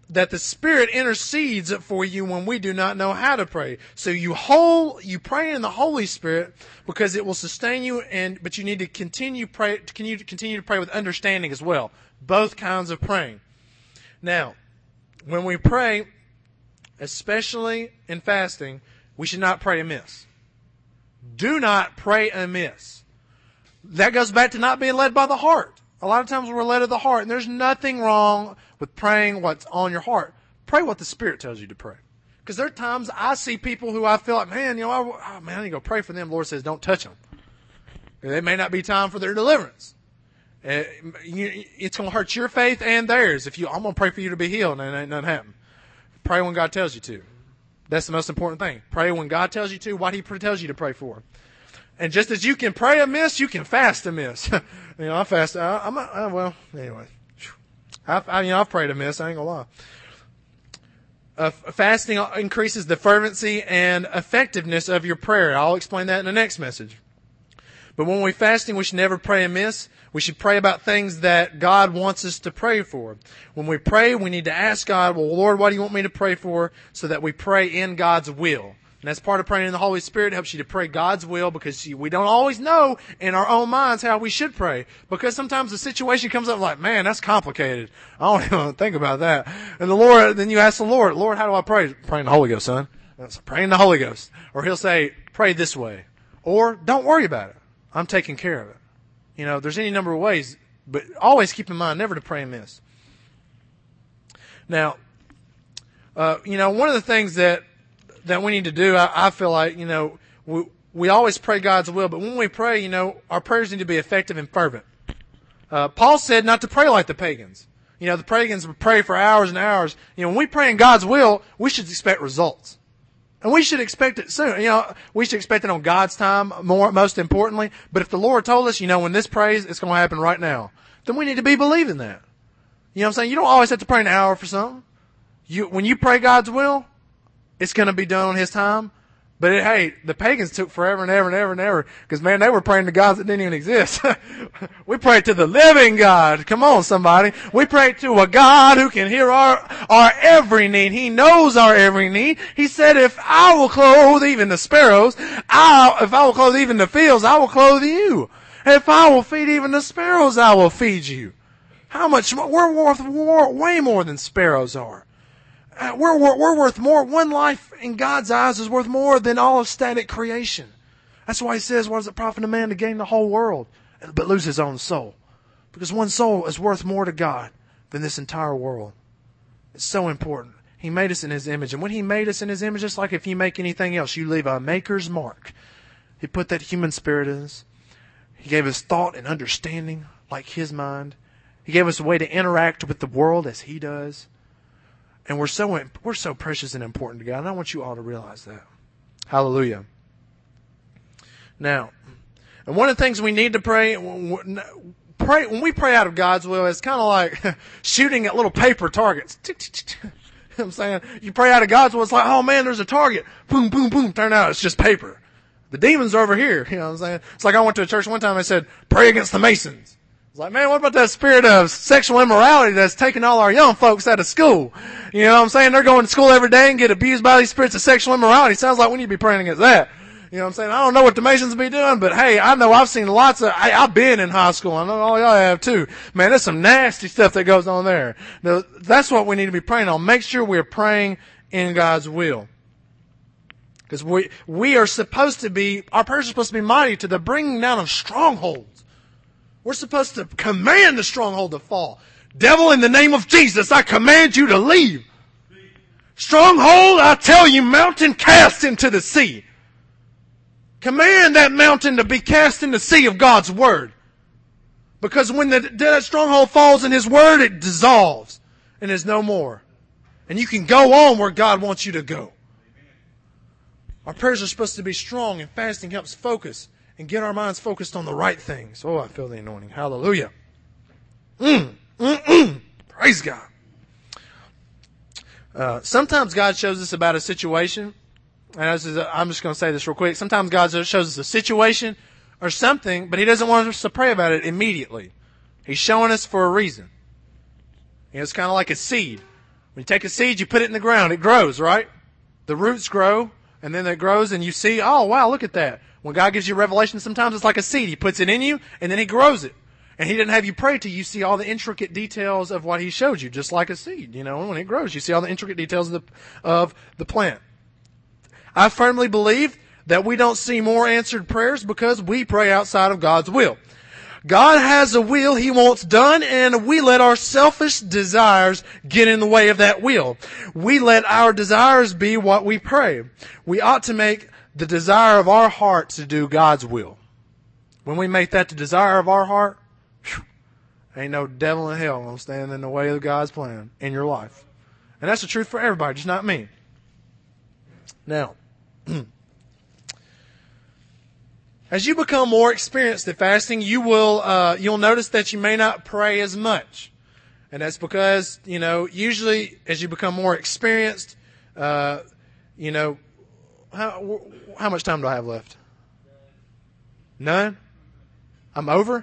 that the Spirit intercedes for you when we do not know how to pray. So you whole, you pray in the Holy Spirit because it will sustain you, and but you need to continue pray, continue to continue to pray with understanding as well. Both kinds of praying. Now, when we pray, especially in fasting, we should not pray amiss. Do not pray amiss. That goes back to not being led by the heart. A lot of times we're led of the heart, and there's nothing wrong with praying what's on your heart. Pray what the Spirit tells you to pray. Because there are times I see people who I feel like, man, you know, I, oh, man, I need to go pray for them. The Lord says, don't touch them. It may not be time for their deliverance. Uh, you, it's going to hurt your faith and theirs. If you, I'm going to pray for you to be healed, and ain't nothing happen. Pray when God tells you to. That's the most important thing. Pray when God tells you to, what He tells you to pray for. And just as you can pray amiss, you can fast amiss. you know, I fast. I, I'm not, uh, well, anyway. I, I, you know, I've prayed amiss. I ain't gonna lie. Uh, fasting increases the fervency and effectiveness of your prayer. I'll explain that in the next message. But when we're fasting, we should never pray amiss. We should pray about things that God wants us to pray for. When we pray, we need to ask God, well, Lord, what do you want me to pray for? So that we pray in God's will. And that's part of praying in the Holy Spirit. It helps you to pray God's will, because we don't always know in our own minds how we should pray. Because sometimes the situation comes up like, man, that's complicated. I don't even think about that. And the Lord, then you ask the Lord, Lord, how do I pray? Pray in the Holy Ghost, son. So pray in the Holy Ghost. Or He'll say, pray this way. Or don't worry about it. I'm taking care of it. You know, there's any number of ways, but always keep in mind never to pray amiss. Now, uh, you know, one of the things that that we need to do, I, I feel like, you know, we, we always pray God's will, but when we pray, you know, our prayers need to be effective and fervent. Uh, Paul said not to pray like the pagans. You know, the pagans would pray for hours and hours. You know, when we pray in God's will, we should expect results. And we should expect it soon. You know, we should expect it on God's time, more, most importantly. But if the Lord told us, you know, when this prays, it's going to happen right now, then we need to be believing that. You know what I'm saying? You don't always have to pray an hour for something. You, when you pray God's will, it's going to be done on His time. But it, hey, the pagans took forever and ever and ever and ever, because man, they were praying to gods that didn't even exist. We pray to the living God. Come on, somebody. We pray to a God who can hear our, our every need. He knows our every need. He said, if I will clothe even the sparrows, I, if I will clothe even the fields, I will clothe you. If I will feed even the sparrows, I will feed you. How much more? We're worth more, way more than sparrows are. Uh, we're, we're, we're worth more. One life in God's eyes is worth more than all of static creation. That's why He says, what does it profit a man to gain the whole world, but lose his own soul? Because one soul is worth more to God than this entire world. It's so important. He made us in His image. And when He made us in His image, just like if you make anything else, you leave a maker's mark. He put that human spirit in us. He gave us thought and understanding like His mind. He gave us a way to interact with the world as He does. And we're so we're so precious and important to God. And I want you all to realize that. Hallelujah. Now, and one of the things we need to pray, pray when we pray out of God's will, it's kind of like shooting at little paper targets. You know what I'm saying? You pray out of God's will, it's like, oh man, there's a target. Boom, boom, boom. Turn out it's just paper. The demons are over here. You know what I'm saying? It's like I went to a church one time and said, pray against the Masons. Like, man, what about that spirit of sexual immorality that's taking all our young folks out of school? You know what I'm saying? They're going to school every day and get abused by these spirits of sexual immorality. Sounds like we need to be praying against that. You know what I'm saying? I don't know what the Masons be doing, but hey, I know I've seen lots of, I, I've been in high school. I know all y'all have too. Man, there's some nasty stuff that goes on there. Now, that's what we need to be praying on. Make sure we're praying in God's will. Because we, we are supposed to be, our prayers are supposed to be mighty to the bringing down of strongholds. We're supposed to command the stronghold to fall. Devil, in the name of Jesus, I command you to leave. Stronghold, I tell you, mountain cast into the sea. Command that mountain to be cast in the sea of God's Word. Because when the, that stronghold falls in His Word, it dissolves and is no more. And you can go on where God wants you to go. Our prayers are supposed to be strong, and fasting helps focus and get our minds focused on the right things. Oh, I feel the anointing. Hallelujah. Mm, mm, mm. Praise God. Uh, sometimes God shows us about a situation. And this is a, I'm just going to say this real quick. Sometimes God shows us a situation or something, but He doesn't want us to pray about it immediately. He's showing us for a reason. You know, it's kind of like a seed. When you take a seed, you put it in the ground. It grows, right? The roots grow, and then it grows, and you see, oh, wow, look at that. When God gives you revelation, sometimes it's like a seed. He puts it in you, and then He grows it. And He didn't have you pray till you see all the intricate details of what He showed you, just like a seed. You know, when it grows, you see all the intricate details of the, of the plant. I firmly believe that we don't see more answered prayers because we pray outside of God's will. God has a will He wants done, and we let our selfish desires get in the way of that will. We let our desires be what we pray. We ought to make the desire of our heart to do God's will. When we make that the desire of our heart, whew, ain't no devil in hell gonna stand in the way of God's plan in your life. And that's the truth for everybody, just not me. Now, as you become more experienced at fasting, you will, uh, you'll notice that you may not pray as much. And that's because, you know, usually as you become more experienced, uh, you know, how, how much time do I have left? None? I'm over?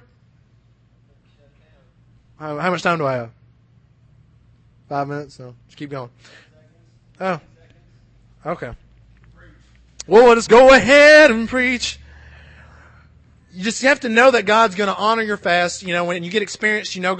How, how much time do I have? Five minutes? No, just keep going. Oh, okay. Well, let us go ahead and preach. You just have to know that God's going to honor your fast. You know, when you get experience, you know